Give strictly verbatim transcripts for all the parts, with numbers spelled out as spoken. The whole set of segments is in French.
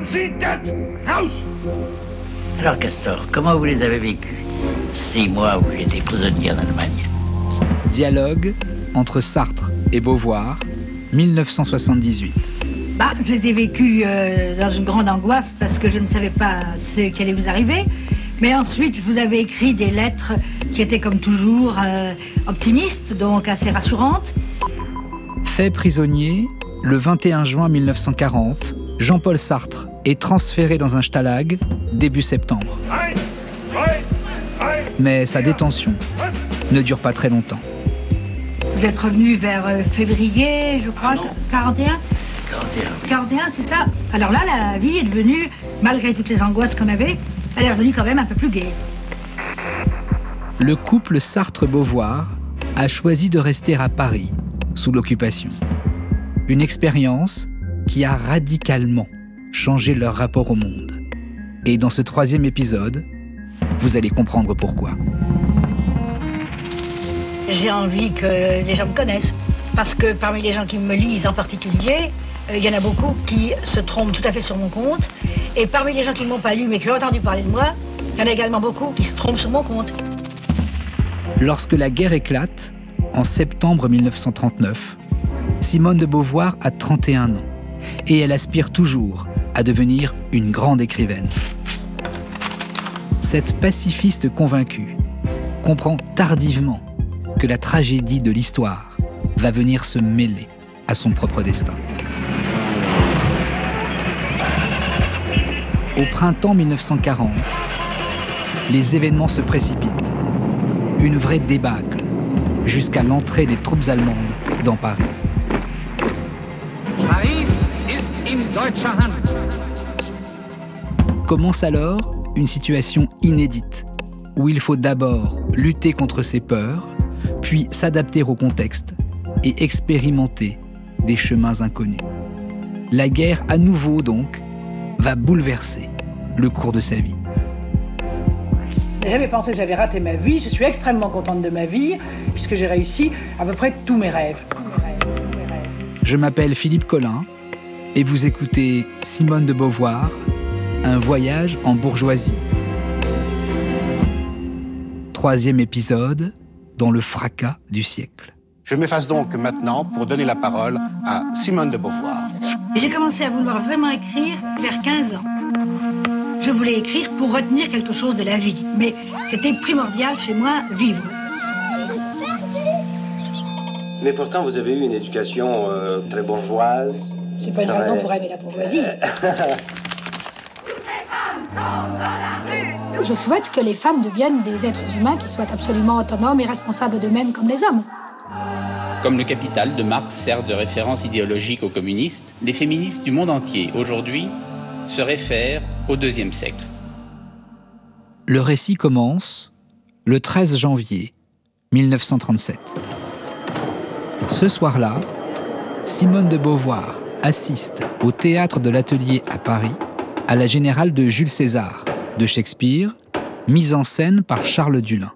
Sit that house. Alors Castor, comment vous les avez vécus? Six mois où j'étais prisonnier en Allemagne. Dialogue entre Sartre et Beauvoir, dix-neuf cent soixante-dix-huit. Bah, je les ai vécus euh, dans une grande angoisse parce que je ne savais pas ce qui allait vous arriver. Mais ensuite, je vous avais écrit des lettres qui étaient comme toujours euh, optimistes, donc assez rassurantes. Fait prisonnier, le vingt et un juin mille neuf cent quarante, Jean-Paul Sartre est transféré dans un stalag début septembre. Mais sa détention ne dure pas très longtemps. Vous êtes revenu vers euh, février, je crois, Ah quarante et un quarante et un. quarante et un, c'est ça. Alors là, la vie est devenue, malgré toutes les angoisses qu'on avait, elle est revenue quand même un peu plus gaie. Le couple Sartre-Beauvoir a choisi de rester à Paris, sous l'occupation. Une expérience qui a radicalement changé leur rapport au monde. Et dans ce troisième épisode, vous allez comprendre pourquoi. J'ai envie que les gens me connaissent. Parce que parmi les gens qui me lisent en particulier, il y en a beaucoup qui se trompent tout à fait sur mon compte. Et parmi les gens qui ne m'ont pas lu mais qui ont entendu parler de moi, il y en a également beaucoup qui se trompent sur mon compte. Lorsque la guerre éclate, en septembre mille neuf cent trente-neuf, Simone de Beauvoir a trente et un ans et elle aspire toujours à devenir une grande écrivaine. Cette pacifiste convaincue comprend tardivement que la tragédie de l'histoire va venir se mêler à son propre destin. Au printemps mille neuf cent quarante, les événements se précipitent. Une vraie débâcle, jusqu'à l'entrée des troupes allemandes dans Paris. Paris ist in deutscher Hand. Commence alors une situation inédite, où il faut d'abord lutter contre ses peurs, puis s'adapter au contexte et expérimenter des chemins inconnus. La guerre, à nouveau donc, va bouleverser le cours de sa vie. Je n'ai jamais pensé que j'avais raté ma vie. Je suis extrêmement contente de ma vie, puisque j'ai réussi à peu près tous mes rêves. Tous mes rêves, tous mes rêves. Je m'appelle Philippe Collin et vous écoutez Simone de Beauvoir, un voyage en bourgeoisie. Troisième épisode, dans le fracas du siècle. Je m'efface donc maintenant pour donner la parole à Simone de Beauvoir. J'ai commencé à vouloir vraiment écrire vers quinze ans. Je voulais écrire pour retenir quelque chose de la vie, mais c'était primordial chez moi, vivre. Mais pourtant, vous avez eu une éducation euh, très bourgeoise. C'est pas une très... raison pour aimer la bourgeoisie. Je souhaite que les femmes deviennent des êtres humains qui soient absolument autonomes et responsables d'eux-mêmes comme les hommes. Comme le Capital de Marx sert de référence idéologique aux communistes, les féministes du monde entier, aujourd'hui, se réfèrent au deuxième siècle. Le récit commence le treize janvier mille neuf cent trente-sept. Ce soir-là, Simone de Beauvoir assiste au théâtre de l'Atelier à Paris à la Générale de Jules César de Shakespeare, mise en scène par Charles Dulin.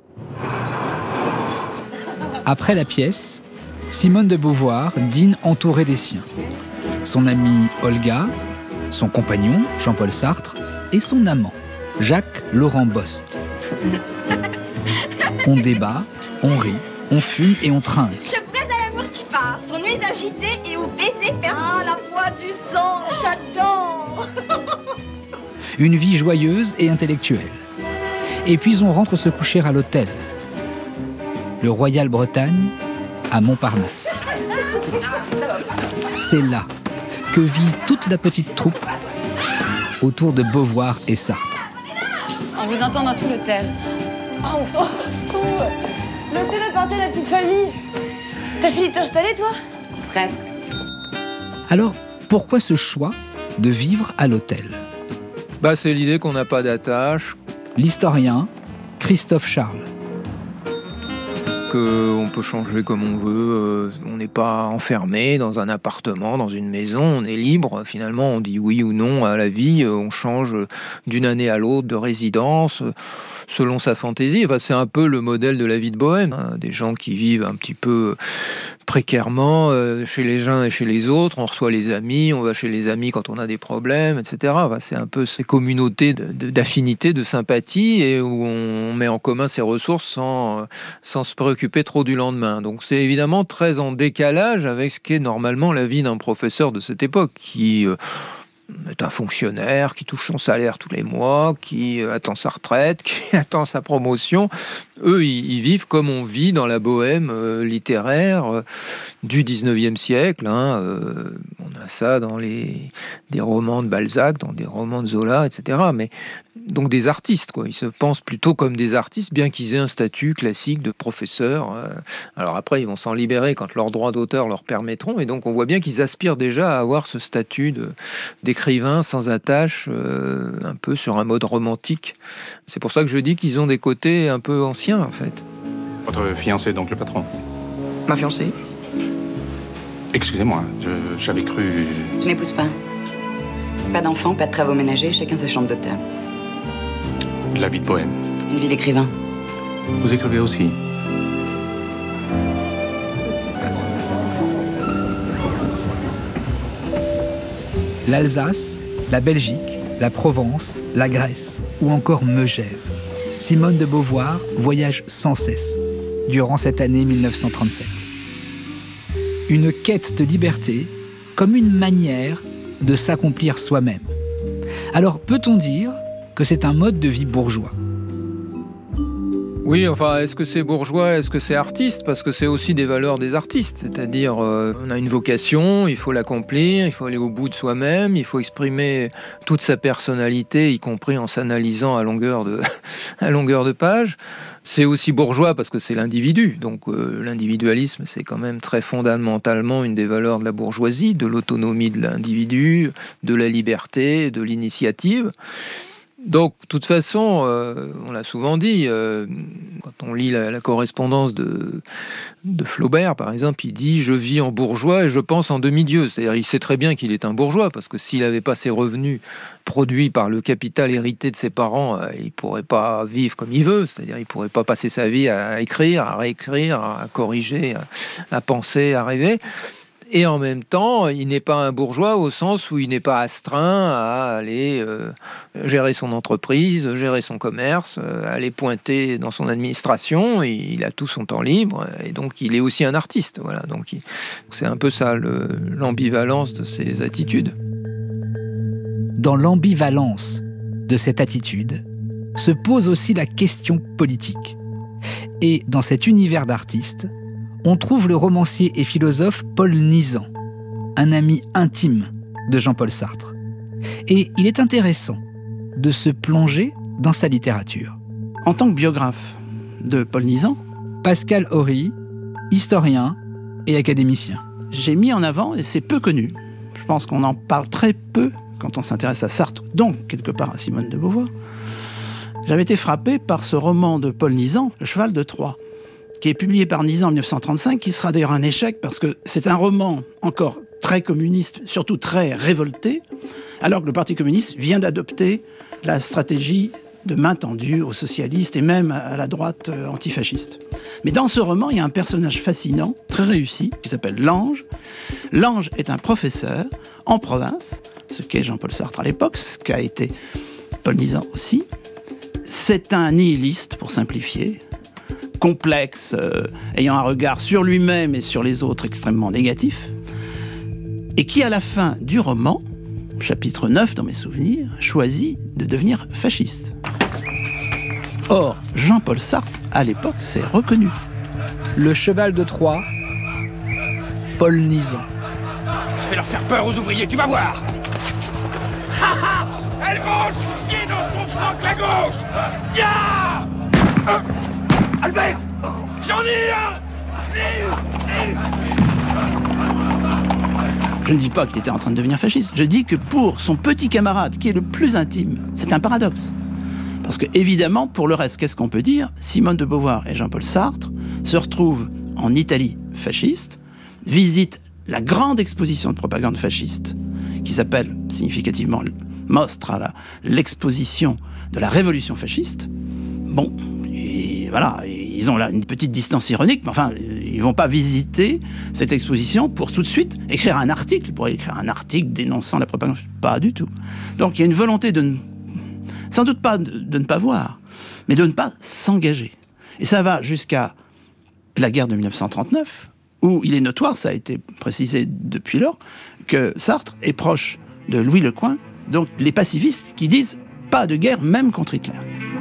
Après la pièce, Simone de Beauvoir dîne entourée des siens. Son amie Olga, son compagnon Jean-Paul Sartre et son amant Jacques Laurent Bost. On débat, on rit, on fume et on trinque. Je prête à l'amour qui passe, aux nuits agitées et aux baisers perdus. Ah, la voix du sang, j'adore. Une vie joyeuse et intellectuelle. Et puis on rentre se coucher à l'hôtel, le Royal Bretagne, à Montparnasse. C'est là que vit toute la petite troupe autour de Beauvoir et Sartre. On vous entend dans tout l'hôtel. Oh, on sent... Oh, l'hôtel appartient à la petite famille. T'as fini de t'installer, toi? Presque. Alors, pourquoi ce choix de vivre à l'hôtel? Bah, c'est l'idée qu'on n'a pas d'attache. L'historien Christophe Charles. Qu'on peut changer comme on veut, on n'est pas enfermé dans un appartement, dans une maison, on est libre. Finalement, on dit oui ou non à la vie, on change d'une année à l'autre de résidence selon sa fantaisie. Enfin, c'est un peu le modèle de la vie de bohème, hein. Des gens qui vivent un petit peu précairement euh, chez les uns et chez les autres. On reçoit les amis, on va chez les amis quand on a des problèmes, et cetera. Enfin, c'est un peu ces communautés de, de, d'affinité, de sympathie, et où on met en commun ses ressources sans, sans se préoccuper trop du lendemain. Donc c'est évidemment très en décalage avec ce qu'est normalement la vie d'un professeur de cette époque, qui... Euh, est un fonctionnaire qui touche son salaire tous les mois, qui attend sa retraite, qui attend sa promotion. Eux, ils, ils vivent comme on vit dans la bohème euh, littéraire euh, du dix-neuvième siècle. Hein, euh, on a ça dans les, des romans de Balzac, dans des romans de Zola, et cetera. Mais donc des artistes, quoi. Ils se pensent plutôt comme des artistes, bien qu'ils aient un statut classique de professeur. Euh, alors après, ils vont s'en libérer quand leurs droits d'auteur leur permettront. Et donc, on voit bien qu'ils aspirent déjà à avoir ce statut de, d'écrivain sans attache, euh, un peu sur un mode romantique. C'est pour ça que je dis qu'ils ont des côtés un peu anciens, en fait. Votre fiancé, donc le patron? Ma fiancée? Excusez-moi, je, j'avais cru... Je n'épouse pas. Pas d'enfants, pas de travaux ménagers, chacun sa chambre d'hôtel. La vie de poème. Une vie d'écrivain. Vous écrivez aussi? L'Alsace, la Belgique, la Provence, la Grèce ou encore Megève. Simone de Beauvoir voyage sans cesse durant cette année mille neuf cent trente-sept. Une quête de liberté comme une manière de s'accomplir soi-même. Alors peut-on dire que c'est un mode de vie bourgeois? Oui, enfin, est-ce que c'est bourgeois, est-ce que c'est artiste? Parce que c'est aussi des valeurs des artistes, c'est-à-dire euh, on a une vocation, il faut l'accomplir, il faut aller au bout de soi-même, il faut exprimer toute sa personnalité, y compris en s'analysant à longueur de, à longueur de page. C'est aussi bourgeois parce que c'est l'individu, donc euh, l'individualisme, c'est quand même très fondamentalement une des valeurs de la bourgeoisie, de l'autonomie de l'individu, de la liberté, de l'initiative. Donc, de toute façon, euh, on l'a souvent dit, euh, quand on lit la, la correspondance de, de Flaubert, par exemple, il dit « Je vis en bourgeois et je pense en demi-dieu ». C'est-à-dire, il sait très bien qu'il est un bourgeois, parce que s'il n'avait pas ses revenus produits par le capital hérité de ses parents, euh, il ne pourrait pas vivre comme il veut. C'est-à-dire, il ne pourrait pas passer sa vie à écrire, à réécrire, à corriger, à, à penser, à rêver. Et en même temps, il n'est pas un bourgeois au sens où il n'est pas astreint à aller euh, gérer son entreprise, gérer son commerce, euh, aller pointer dans son administration. Il a tout son temps libre et donc il est aussi un artiste. Voilà. Donc il, c'est un peu ça le, l'ambivalence de ses attitudes. Dans l'ambivalence de cette attitude se pose aussi la question politique. Et dans cet univers d'artistes, on trouve le romancier et philosophe Paul Nizan, un ami intime de Jean-Paul Sartre. Et il est intéressant de se plonger dans sa littérature. En tant que biographe de Paul Nizan, Pascal Horry, historien et académicien. J'ai mis en avant, et c'est peu connu, je pense qu'on en parle très peu quand on s'intéresse à Sartre, donc quelque part à Simone de Beauvoir, j'avais été frappé par ce roman de Paul Nizan, Le cheval de Troie, qui est publié par Nizan en mille neuf cent trente-cinq, qui sera d'ailleurs un échec parce que c'est un roman encore très communiste, surtout très révolté, alors que le Parti communiste vient d'adopter la stratégie de main tendue aux socialistes et même à la droite antifasciste. Mais dans ce roman, il y a un personnage fascinant, très réussi, qui s'appelle Lange. Lange est un professeur en province, ce qu'est Jean-Paul Sartre à l'époque, ce qu'a été Paul Nizan aussi. C'est un nihiliste, pour simplifier, complexe, euh, ayant un regard sur lui-même et sur les autres extrêmement négatif, et qui, à la fin du roman, chapitre neuf dans mes souvenirs, choisit de devenir fasciste. Or, Jean-Paul Sartre, à l'époque, s'est reconnu. Le cheval de Troie, Paul Nizan. Je vais leur faire peur aux ouvriers, tu vas voir. Ha ha, elles vont chier dans son flanc la gauche. Viens euh, Albert, j'en ai un. Je ne dis pas qu'il était en train de devenir fasciste, je dis que pour son petit camarade, qui est le plus intime, c'est un paradoxe. Parce que, évidemment, pour le reste, qu'est-ce qu'on peut dire? Simone de Beauvoir et Jean-Paul Sartre se retrouvent en Italie fasciste, visitent la grande exposition de propagande fasciste, qui s'appelle significativement Mostra, là, l'exposition de la révolution fasciste. Bon, et voilà, ils ont là une petite distance ironique, mais enfin, Ils ne vont pas visiter cette exposition pour tout de suite écrire un article, pour écrire un article dénonçant la propagande. Pas du tout. Donc il y a une volonté de ne, sans doute pas de, de ne pas voir, mais de ne pas s'engager. Et ça va jusqu'à la guerre de mille neuf cent trente-neuf, où il est notoire, ça a été précisé depuis lors, que Sartre est proche de Louis Lecoing, donc les pacifistes qui disent pas de guerre même contre Hitler.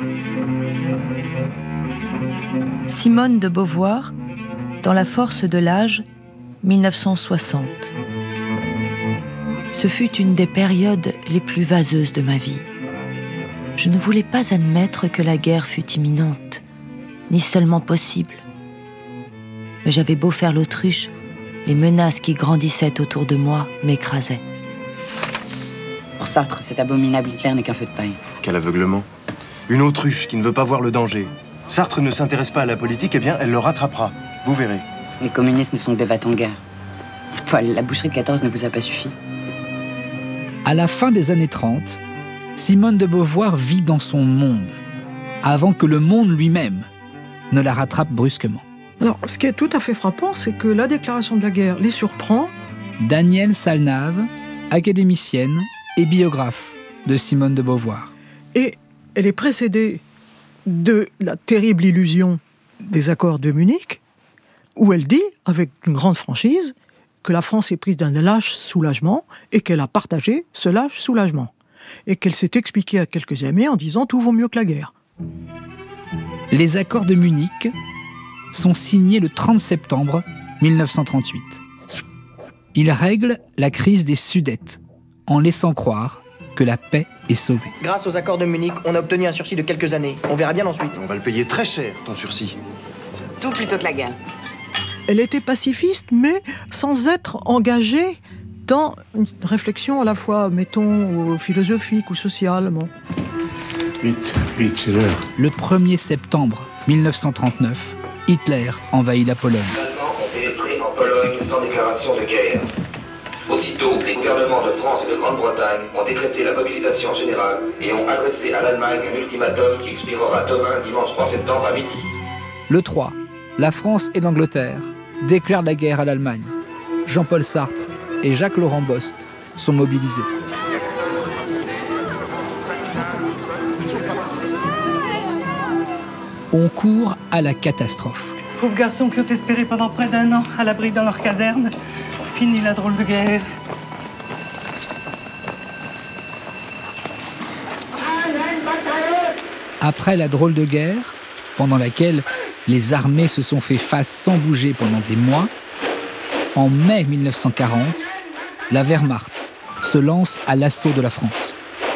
Simone de Beauvoir, dans La force de l'âge, mille neuf cent soixante. Ce fut une des périodes les plus vaseuses de ma vie. Je ne voulais pas admettre que la guerre fût imminente, ni seulement possible. Mais j'avais beau faire l'autruche, les menaces qui grandissaient autour de moi m'écrasaient. Pour Sartre, cet abominable Hitler n'est qu'un feu de paille. Quel aveuglement. Une autruche qui ne veut pas voir le danger. Sartre ne s'intéresse pas à la politique, eh bien, elle le rattrapera. Vous verrez. Les communistes ne sont que des va-t-en de guerre. Paul, la boucherie de quatorze ne vous a pas suffi. À la fin des années trente, Simone de Beauvoir vit dans son monde, avant que le monde lui-même ne la rattrape brusquement. Alors, ce qui est tout à fait frappant, c'est que la déclaration de la guerre les surprend. Danielle Salnave, académicienne et biographe de Simone de Beauvoir. Et elle est précédée de la terrible illusion des accords de Munich, où elle dit, avec une grande franchise, que la France est prise d'un lâche soulagement et qu'elle a partagé ce lâche soulagement. Et qu'elle s'est expliquée à quelques amis en disant « tout vaut mieux que la guerre ». Les accords de Munich sont signés le trente septembre mille neuf cent trente-huit. Ils règlent la crise des Sudètes en laissant croire que la paix est sauvée. Grâce aux accords de Munich, on a obtenu un sursis de quelques années. On verra bien ensuite. On va le payer très cher, ton sursis. Tout plutôt que la guerre. Elle était pacifiste, mais sans être engagée dans une réflexion à la fois, mettons, philosophique ou sociale. Bon. Vite, vite, c'est l'heure. Le premier septembre mille neuf cent trente-neuf, Hitler envahit la Pologne. Les Allemands ont pénétré en Pologne sans déclaration de guerre. Aussitôt, les gouvernements de France et de Grande-Bretagne ont décrété la mobilisation générale et ont adressé à l'Allemagne un ultimatum qui expirera demain, dimanche trois septembre à midi. Le trois, la France et l'Angleterre déclarent la guerre à l'Allemagne. Jean-Paul Sartre et Jacques-Laurent Bost sont mobilisés. On court à la catastrophe. Pauvres garçons qui ont espéré pendant près d'un an à l'abri dans leur caserne. Fini la drôle de guerre. Après la drôle de guerre, pendant laquelle les armées se sont fait face sans bouger pendant des mois, en mai mille neuf cent quarante, la Wehrmacht se lance à l'assaut de la France.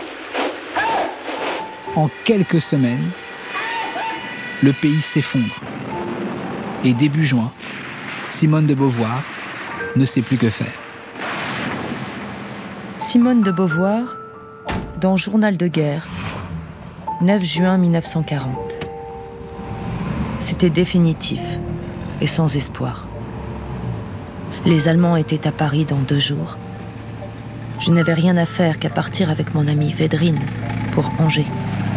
En quelques semaines, le pays s'effondre. Et début juin, Simone de Beauvoir ne sait plus que faire. Simone de Beauvoir, dans Journal de guerre, neuf juin mille neuf cent quarante. C'était définitif et sans espoir. Les Allemands étaient à Paris dans deux jours. Je n'avais rien à faire qu'à partir avec mon ami Védrine pour Angers.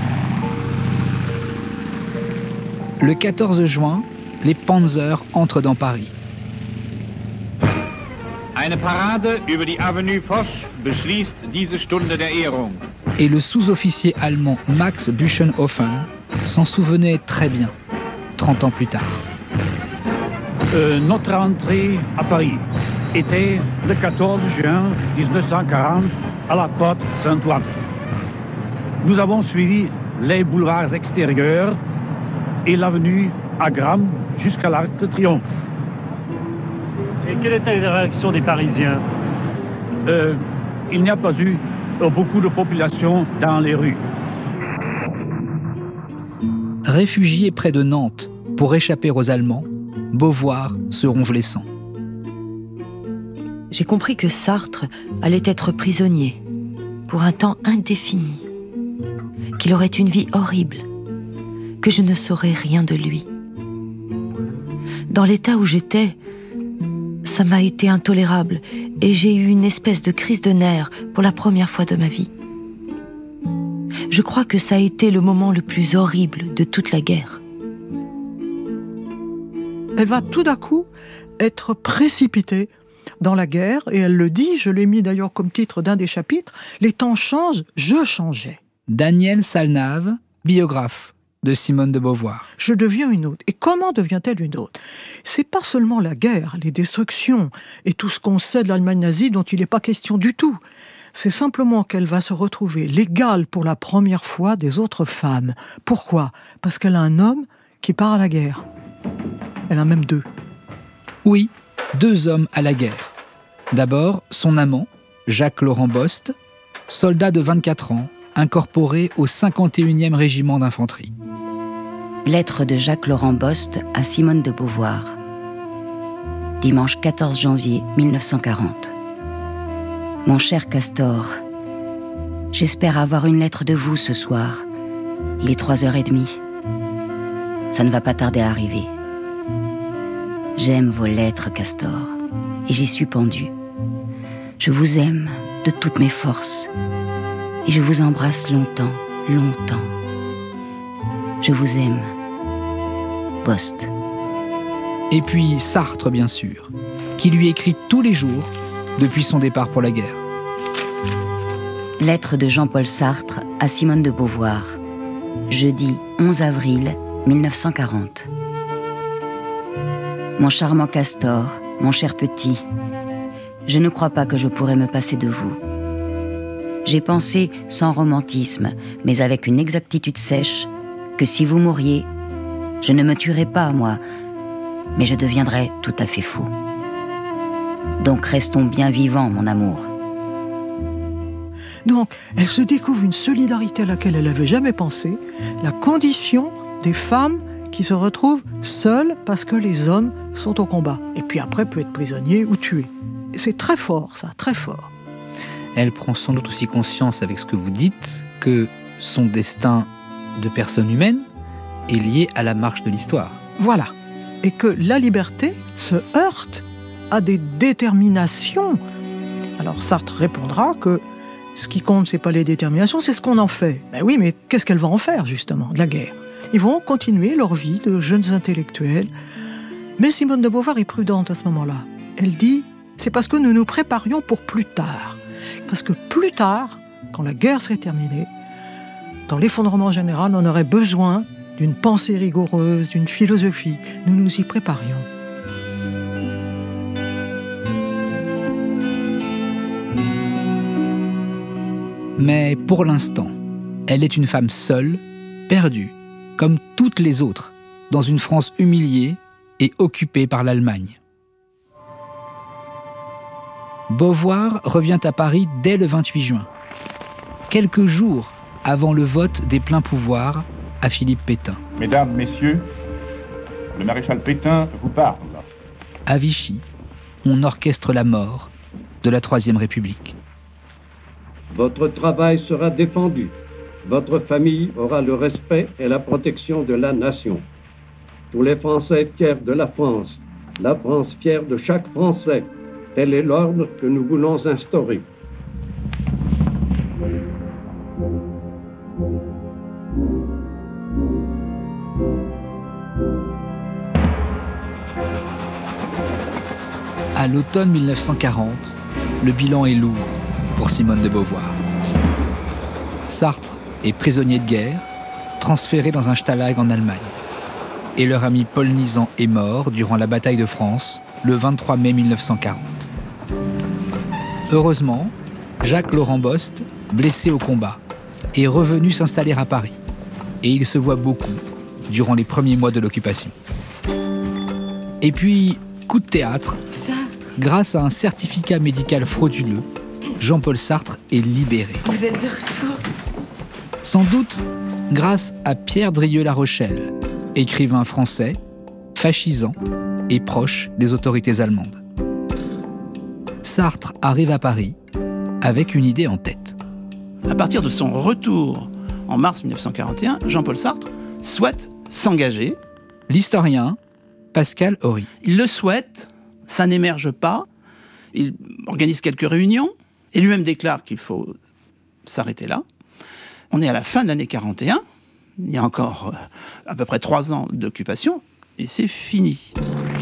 Le quatorze juin, les Panzers entrent dans Paris. Eine Parade über die Avenue Foch beschließt diese Stunde der Ehrung. Et le sous-officier allemand Max Büchenhofen s'en souvenait très bien, trente ans plus tard. Euh, notre entrée à Paris était le quatorze juin mille neuf cent quarante à la porte Saint-Ouen. Nous avons suivi les boulevards extérieurs et l'avenue Agram jusqu'à l'Arc de Triomphe. Et quelle était la réaction des Parisiens? euh, Il n'y a pas eu euh, beaucoup de population dans les rues. Réfugié près de Nantes pour échapper aux Allemands, Beauvoir se ronge les sangs. J'ai compris que Sartre allait être prisonnier pour un temps indéfini, qu'il aurait une vie horrible, que je ne saurais rien de lui. Dans l'état où j'étais, ça m'a été intolérable et j'ai eu une espèce de crise de nerfs pour la première fois de ma vie. Je crois que ça a été le moment le plus horrible de toute la guerre. Elle va tout d'un coup être précipitée dans la guerre, et elle le dit, je l'ai mis d'ailleurs comme titre d'un des chapitres, « Les temps changent, je changeais ». Danielle Salnave, biographe de Simone de Beauvoir. Je deviens une autre. Et comment devient-elle une autre ? C'est pas seulement la guerre, les destructions et tout ce qu'on sait de l'Allemagne nazie dont il n'est pas question du tout. C'est simplement qu'elle va se retrouver l'égale pour la première fois des autres femmes. Pourquoi ? Parce qu'elle a un homme qui part à la guerre. Elle a même deux. Oui, deux hommes à la guerre. D'abord, son amant, Jacques-Laurent Bost, soldat de vingt-quatre ans, incorporé au cinquante et unième régiment d'infanterie. Lettre de Jacques-Laurent Bost à Simone de Beauvoir. Dimanche quatorze janvier mille neuf cent quarante. Mon cher Castor, j'espère avoir une lettre de vous ce soir. Il est trois heures trente. Ça ne va pas tarder à arriver. J'aime vos lettres, Castor, et j'y suis pendu. Je vous aime de toutes mes forces, et je vous embrasse longtemps, longtemps. Je vous aime. Bost. Et puis Sartre, bien sûr, qui lui écrit tous les jours depuis son départ pour la guerre. Lettre de Jean-Paul Sartre à Simone de Beauvoir. Jeudi onze avril mille neuf cent quarante. Mon charmant Castor, mon cher petit, je ne crois pas que je pourrais me passer de vous. J'ai pensé, sans romantisme, mais avec une exactitude sèche, que si vous mouriez, je ne me tuerais pas, moi, mais je deviendrais tout à fait fou. Donc restons bien vivants, mon amour. Donc, elle se découvre une solidarité à laquelle elle n'avait jamais pensé, la condition des femmes qui se retrouvent seules parce que les hommes sont au combat. Et puis après, peut être prisonnier ou tué. C'est très fort, ça, très fort. Elle prend sans doute aussi conscience, avec ce que vous dites, que son destin de personne humaine est lié à la marche de l'histoire. Voilà. Et que la liberté se heurte à des déterminations. Alors Sartre répondra que ce qui compte, c'est pas les déterminations, c'est ce qu'on en fait. Ben oui, mais qu'est-ce qu'elle va en faire, justement, de la guerre ? Ils vont continuer leur vie de jeunes intellectuels. Mais Simone de Beauvoir est prudente à ce moment-là. Elle dit, c'est parce que nous nous préparions pour plus tard. Parce que plus tard, quand la guerre serait terminée, dans l'effondrement général, on aurait besoin d'une pensée rigoureuse, d'une philosophie. Nous nous y préparions. Mais pour l'instant, elle est une femme seule, perdue, comme toutes les autres, dans une France humiliée et occupée par l'Allemagne. Beauvoir revient à Paris dès le vingt-huit juin, quelques jours avant le vote des pleins pouvoirs à Philippe Pétain. Mesdames, Messieurs, le maréchal Pétain vous parle. À Vichy, on orchestre la mort de la Troisième République. Votre travail sera défendu. Votre famille aura le respect et la protection de la nation. Tous les Français fiers de la France, la France fière de chaque Français. Tel est l'ordre que nous voulons instaurer. À l'automne mille neuf cent quarante, le bilan est lourd pour Simone de Beauvoir. Sartre est prisonnier de guerre, transféré dans un stalag en Allemagne. Et leur ami Paul Nizan est mort durant la bataille de France, le vingt-trois mai mille neuf cent quarante. Heureusement, Jacques-Laurent Bost, blessé au combat, est revenu s'installer à Paris. Et il se voit beaucoup durant les premiers mois de l'occupation. Et puis, coup de théâtre, Sartre. Grâce à un certificat médical frauduleux, Jean-Paul Sartre est libéré. Vous êtes de retour. Sans doute grâce à Pierre Drieux-La Rochelle, écrivain français, fascisant et proche des autorités allemandes. Sartre arrive à Paris avec une idée en tête. À partir de son retour en mars mille neuf cent quarante et un, Jean-Paul Sartre souhaite s'engager. L'historien Pascal Horry. Il le souhaite, ça n'émerge pas. Il organise quelques réunions et lui-même déclare qu'il faut s'arrêter là. On est à la fin de l'année quarante et un. Il y a encore euh, à peu près trois ans d'occupation et c'est fini.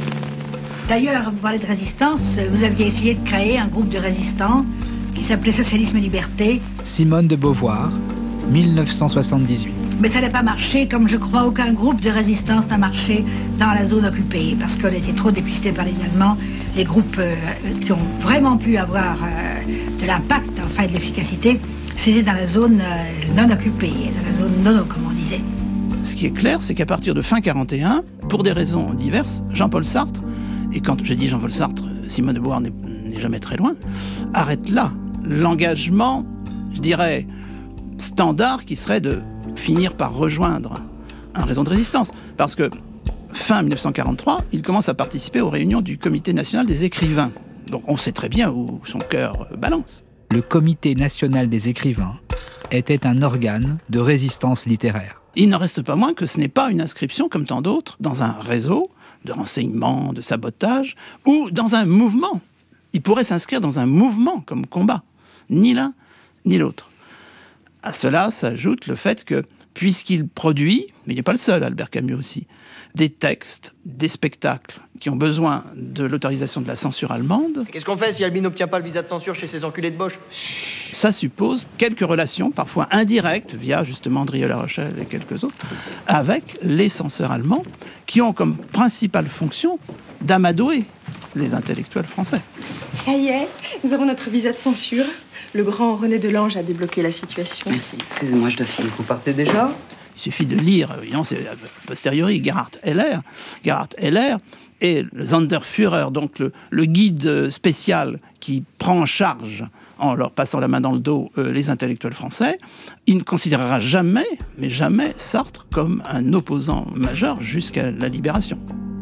D'ailleurs, vous parlez de résistance, vous aviez essayé de créer un groupe de résistants qui s'appelait Socialisme et Liberté. Simone de Beauvoir, mille neuf cent soixante-dix-huit. Mais ça n'a pas marché, comme je crois aucun groupe de résistance n'a marché dans la zone occupée, parce qu'elle était trop dépistée par les Allemands. Les groupes euh, qui ont vraiment pu avoir euh, de l'impact, enfin de l'efficacité, c'était dans la zone euh, non occupée, dans la zone non, comme on disait. Ce qui est clair, c'est qu'à partir de fin quarante et un, pour des raisons diverses, Jean-Paul Sartre, et quand je dis Jean-Paul Sartre, Simone de Beauvoir n'est, n'est jamais très loin, arrête là l'engagement, je dirais, standard qui serait de finir par rejoindre un réseau de résistance. Parce que fin dix-neuf cent quarante-trois, il commence à participer aux réunions du Comité national des écrivains. Donc on sait très bien où son cœur balance. Le Comité national des écrivains était un organe de résistance littéraire. Il n'en reste pas moins que ce n'est pas une inscription, comme tant d'autres, dans un réseau de renseignement, de sabotage, ou dans un mouvement. Il pourrait s'inscrire dans un mouvement comme combat. Ni l'un, ni l'autre. À cela s'ajoute le fait que, puisqu'il produit, mais il n'est pas le seul, Albert Camus aussi, des textes, des spectacles qui ont besoin de l'autorisation de la censure allemande. Qu'est-ce qu'on fait si Albi n'obtient pas le visa de censure chez ces enculés de Bosch ? Ça suppose quelques relations, parfois indirectes, via justement Drieux-La Rochelle et quelques autres, avec les censeurs allemands, qui ont comme principale fonction d'amadouer les intellectuels français. Ça y est, nous avons notre visa de censure. Le grand René Delange a débloqué la situation. Merci, excusez-moi, je dois filer. Vous partez déjà ? Il suffit de lire, évidemment, c'est a posteriori, Gerhard Heller. Gerhard Heller est le Sonderführer, donc le, le guide spécial qui prend en charge, en leur passant la main dans le dos, euh, les intellectuels français. Il ne considérera jamais, mais jamais, Sartre comme un opposant majeur jusqu'à la libération.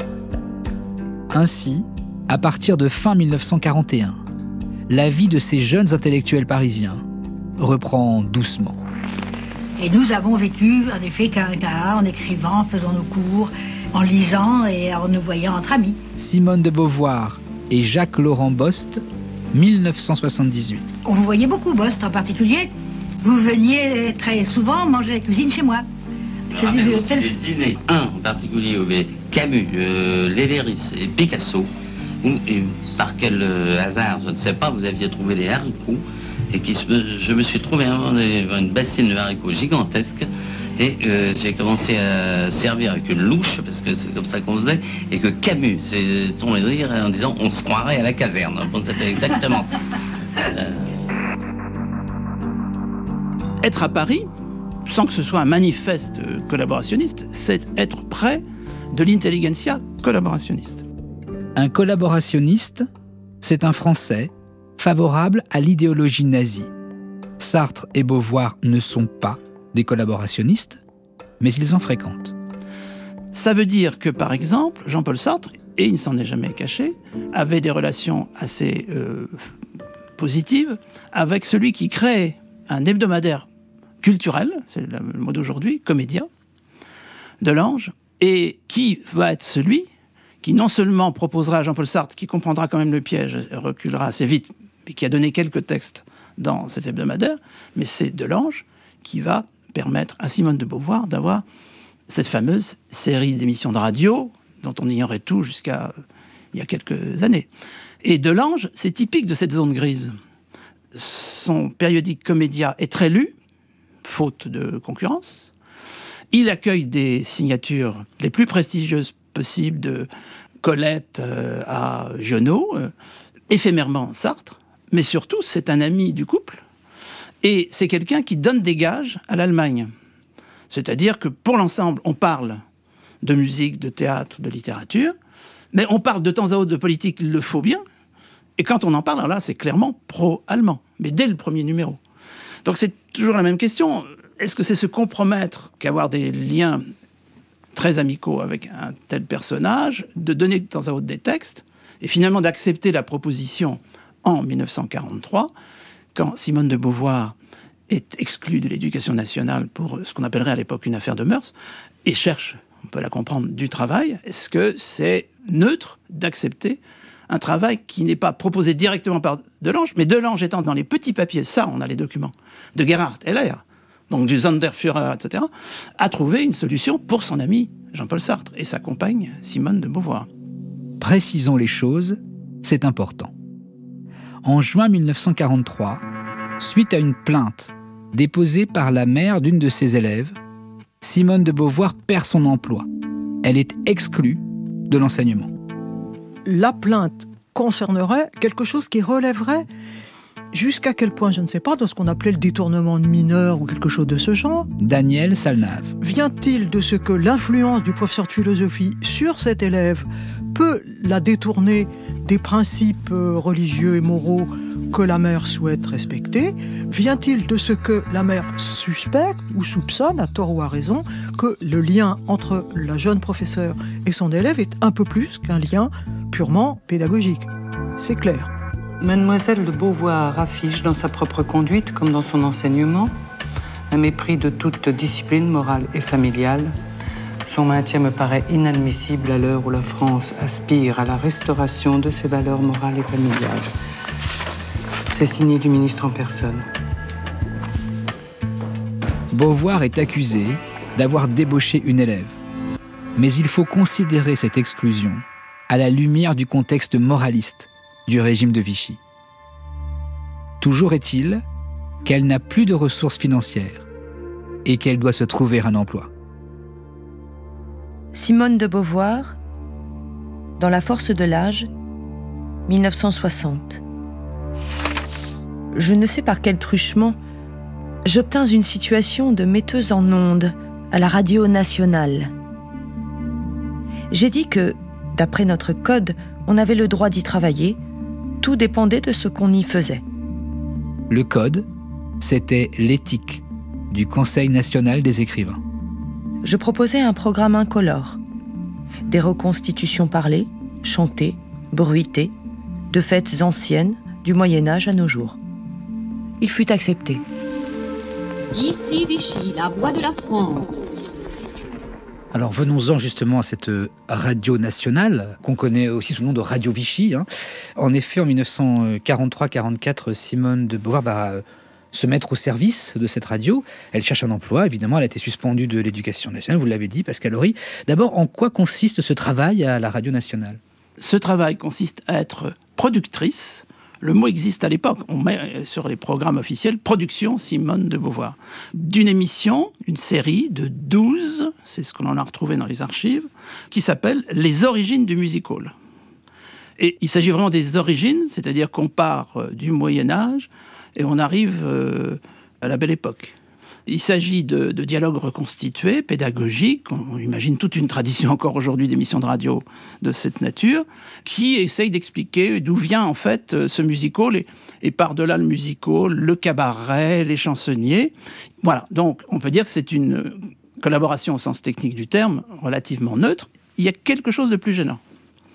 Ainsi, à partir de fin dix-neuf cent quarante et un, la vie de ces jeunes intellectuels parisiens reprend doucement. Et nous avons vécu, en effet, qu'un à un, en écrivant, en faisant nos cours, en lisant et en nous voyant entre amis. Simone de Beauvoir et Jacques-Laurent Bost, mille neuf cent soixante-dix-huit. On vous voyait beaucoup, Bost en particulier. Vous veniez très souvent manger à la cuisine chez moi. Je me rappelle aussi des dîners, un en particulier, où il y avait Camus, euh, Léléris et Picasso, où, et par quel euh, hasard, je ne sais pas, vous aviez trouvé des haricots, et qui, je me suis trouvé devant une bassine de haricots gigantesque, et euh, j'ai commencé à servir avec une louche, parce que c'est comme ça qu'on faisait, et que Camus s'est tombé de rire en disant « on se croirait à la caserne ». C'était exactement ça. Euh... Être à Paris, sans que ce soit un manifeste collaborationniste, c'est être près de l'intelligentsia collaborationniste. Un collaborationniste, c'est un Français favorable à l'idéologie nazie. Sartre et Beauvoir ne sont pas des collaborationnistes, mais ils en fréquentent. Ça veut dire que, par exemple, Jean-Paul Sartre, et il ne s'en est jamais caché, avait des relations assez euh, positives avec celui qui crée un hebdomadaire culturel, c'est le mot d'aujourd'hui, Comédia, Delange, et qui va être celui qui non seulement proposera à Jean-Paul Sartre, qui comprendra quand même le piège et reculera assez vite, mais qui a donné quelques textes dans cet hebdomadaire, mais c'est Delange qui va permettre à Simone de Beauvoir d'avoir cette fameuse série d'émissions de radio dont on ignorait tout jusqu'à euh, il y a quelques années. Et Delange, c'est typique de cette zone grise. Son périodique Comédia est très lu, faute de concurrence. Il accueille des signatures les plus prestigieuses possibles, de Colette euh, à Giono, euh, éphémèrement Sartre, mais surtout, c'est un ami du couple, et c'est quelqu'un qui donne des gages à l'Allemagne. C'est-à-dire que pour l'ensemble, on parle de musique, de théâtre, de littérature, mais on parle de temps à autre de politique, il le faut bien, et quand on en parle, alors là, c'est clairement pro-allemand, mais dès le premier numéro. Donc c'est toujours la même question. Est-ce que c'est se compromettre qu'avoir des liens très amicaux avec un tel personnage, de donner de temps à autre des textes, et finalement d'accepter la proposition en dix-neuf cent quarante-trois, quand Simone de Beauvoir est exclue de l'éducation nationale pour ce qu'on appellerait à l'époque une affaire de mœurs, et cherche, on peut la comprendre, du travail. Est-ce que c'est neutre d'accepter un travail qui n'est pas proposé directement par Delange, mais Delange étant dans les petits papiers, ça, on a les documents, de Gerhard Heller, donc du Sonderführer, et cetera, a trouvé une solution pour son ami Jean-Paul Sartre et sa compagne Simone de Beauvoir. Précisons les choses, c'est important. En juin mille neuf cent quarante-trois, suite à une plainte déposée par la mère d'une de ses élèves, Simone de Beauvoir perd son emploi. Elle est exclue de l'enseignement. La plainte concernerait quelque chose qui relèverait, jusqu'à quel point, je ne sais pas, de ce qu'on appelait le détournement de mineurs ou quelque chose de ce genre. Daniel Salnave. Vient-il de ce que l'influence du professeur de philosophie sur cet élève peut la détourner des principes religieux et moraux que la mère souhaite respecter? Vient-il de ce que la mère suspecte ou soupçonne, à tort ou à raison, que le lien entre la jeune professeure et son élève est un peu plus qu'un lien purement pédagogique? C'est clair. Mademoiselle de Beauvoir affiche dans sa propre conduite, comme dans son enseignement, un mépris de toute discipline morale et familiale. Son maintien me paraît inadmissible à l'heure où la France aspire à la restauration de ses valeurs morales et familiales. C'est signé du ministre en personne. Beauvoir est accusée d'avoir débauché une élève. Mais il faut considérer cette exclusion à la lumière du contexte moraliste du régime de Vichy. Toujours est-il qu'elle n'a plus de ressources financières et qu'elle doit se trouver un emploi. Simone de Beauvoir, dans La force de l'âge, mille neuf cent soixante. Je ne sais par quel truchement, j'obtins une situation de metteuse en ondes à la radio nationale. J'ai dit que, d'après notre code, on avait le droit d'y travailler, tout dépendait de ce qu'on y faisait. Le code, c'était l'éthique du Conseil national des écrivains. Je proposais un programme incolore. Des reconstitutions parlées, chantées, bruitées, de fêtes anciennes, du Moyen-Âge à nos jours. Il fut accepté. Ici Vichy, la voix de la France. Alors venons-en justement à cette radio nationale, qu'on connaît aussi sous le nom de Radio Vichy. Hein. En effet, en mille neuf cent quarante-trois quarante-quatre, Simone de Beauvoir va se mettre au service de cette radio. Elle cherche un emploi, évidemment, elle a été suspendue de l'éducation nationale, vous l'avez dit, Pascal Horry. D'abord, en quoi consiste ce travail à la radio nationale ? Ce travail consiste à être productrice. Le mot existe à l'époque, on met sur les programmes officiels « Production Simone de Beauvoir ». D'une émission, une série de douze, c'est ce qu'on en a retrouvé dans les archives, qui s'appelle « Les origines du music-hall ». Et il s'agit vraiment des origines, c'est-à-dire qu'on part du Moyen-Âge et on arrive euh, à la Belle Époque. Il s'agit de, de dialogues reconstitués, pédagogiques. On, on imagine toute une tradition encore aujourd'hui d'émissions de radio de cette nature, qui essayent d'expliquer d'où vient en fait ce music-hall et, et par-delà le music-hall, le cabaret, les chansonniers. Voilà, donc on peut dire que c'est une collaboration au sens technique du terme, relativement neutre. Il y a quelque chose de plus gênant.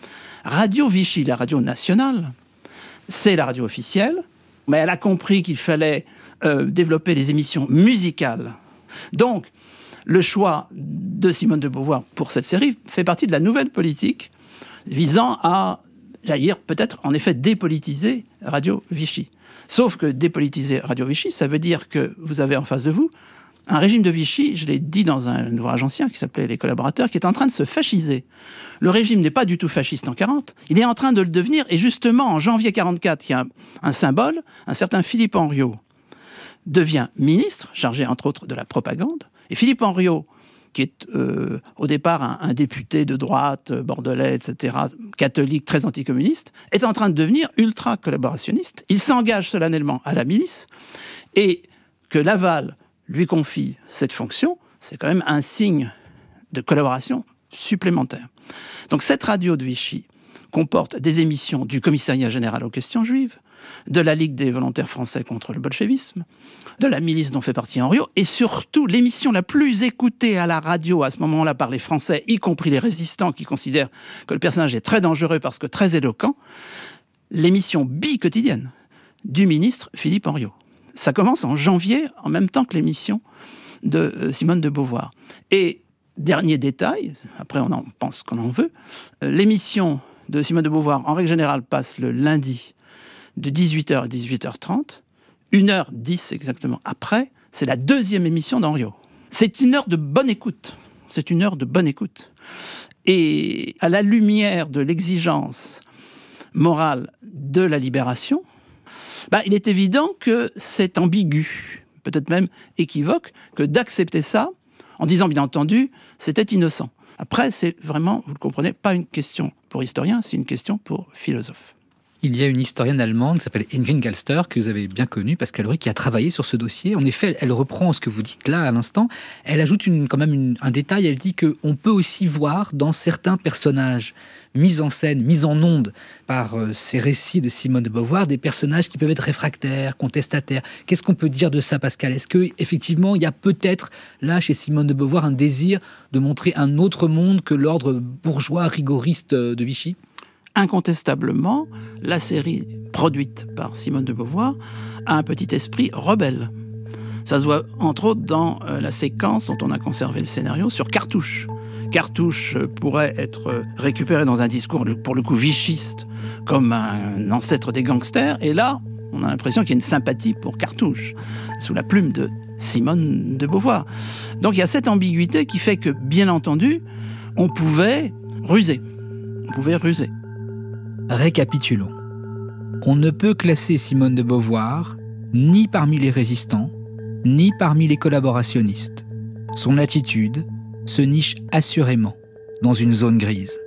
Radio Vichy, la radio nationale, c'est la radio officielle, mais elle a compris qu'il fallait euh, développer les émissions musicales. Donc, le choix de Simone de Beauvoir pour cette série fait partie de la nouvelle politique visant à, j'allais dire, peut-être en effet dépolitiser Radio Vichy. Sauf que dépolitiser Radio Vichy, ça veut dire que vous avez en face de vous un régime de Vichy, je l'ai dit dans un ouvrage ancien qui s'appelait Les Collaborateurs, qui est en train de se fasciser. Le régime n'est pas du tout fasciste en quarante, il est en train de le devenir, et justement en janvier quarante-quatre, il y a un, un symbole, un certain Philippe Henriot devient ministre, chargé entre autres de la propagande, et Philippe Henriot, qui est euh, au départ un, un député de droite, bordelais, et cetera, catholique, très anticommuniste, est en train de devenir ultra-collaborationniste. Il s'engage solennellement à la milice, et que Laval lui confie cette fonction, c'est quand même un signe de collaboration supplémentaire. Donc cette radio de Vichy comporte des émissions du Commissariat général aux questions juives, de la Ligue des volontaires français contre le bolchevisme, de la milice dont fait partie Henriot, et surtout l'émission la plus écoutée à la radio à ce moment-là par les Français, y compris les résistants qui considèrent que le personnage est très dangereux parce que très éloquent, l'émission bi-quotidienne du ministre Philippe Henriot. Ça commence en janvier, en même temps que l'émission de euh, Simone de Beauvoir. Et dernier détail, après on en pense qu'on en veut, euh, l'émission de Simone de Beauvoir, en règle générale, passe le lundi de dix-huit heures à dix-huit heures trente. une heure dix exactement après, c'est la deuxième émission d'Henriot. C'est une heure de bonne écoute. c'est une heure de bonne écoute. Et à la lumière de l'exigence morale de la libération, bah, il est évident que c'est ambigu, peut-être même équivoque, que d'accepter ça en disant, bien entendu, c'était innocent. Après, c'est vraiment, vous le comprenez, pas une question pour historien, c'est une question pour philosophe. Il y a une historienne allemande qui s'appelle Ingrid Galster, que vous avez bien connue, Pascal Ruy, qui a travaillé sur ce dossier. En effet, elle reprend ce que vous dites là à l'instant. Elle ajoute une, quand même une, un détail. Elle dit qu'on peut aussi voir dans certains personnages mis en scène, mis en onde par euh, ces récits de Simone de Beauvoir, des personnages qui peuvent être réfractaires, contestataires. Qu'est-ce qu'on peut dire de ça, Pascal? Est-ce qu'effectivement, il y a peut-être là, chez Simone de Beauvoir, un désir de montrer un autre monde que l'ordre bourgeois rigoriste de Vichy? Incontestablement, la série produite par Simone de Beauvoir a un petit esprit rebelle. Ça se voit entre autres dans euh, la séquence dont on a conservé le scénario sur Cartouche. Cartouche euh, pourrait être euh, récupéré dans un discours pour le coup vichiste comme un ancêtre des gangsters, et là on a l'impression qu'il y a une sympathie pour Cartouche sous la plume de Simone de Beauvoir. Donc il y a cette ambiguïté qui fait que, bien entendu, on pouvait ruser. On pouvait ruser. Récapitulons. On ne peut classer Simone de Beauvoir ni parmi les résistants, ni parmi les collaborationnistes. Son attitude se niche assurément dans une zone grise.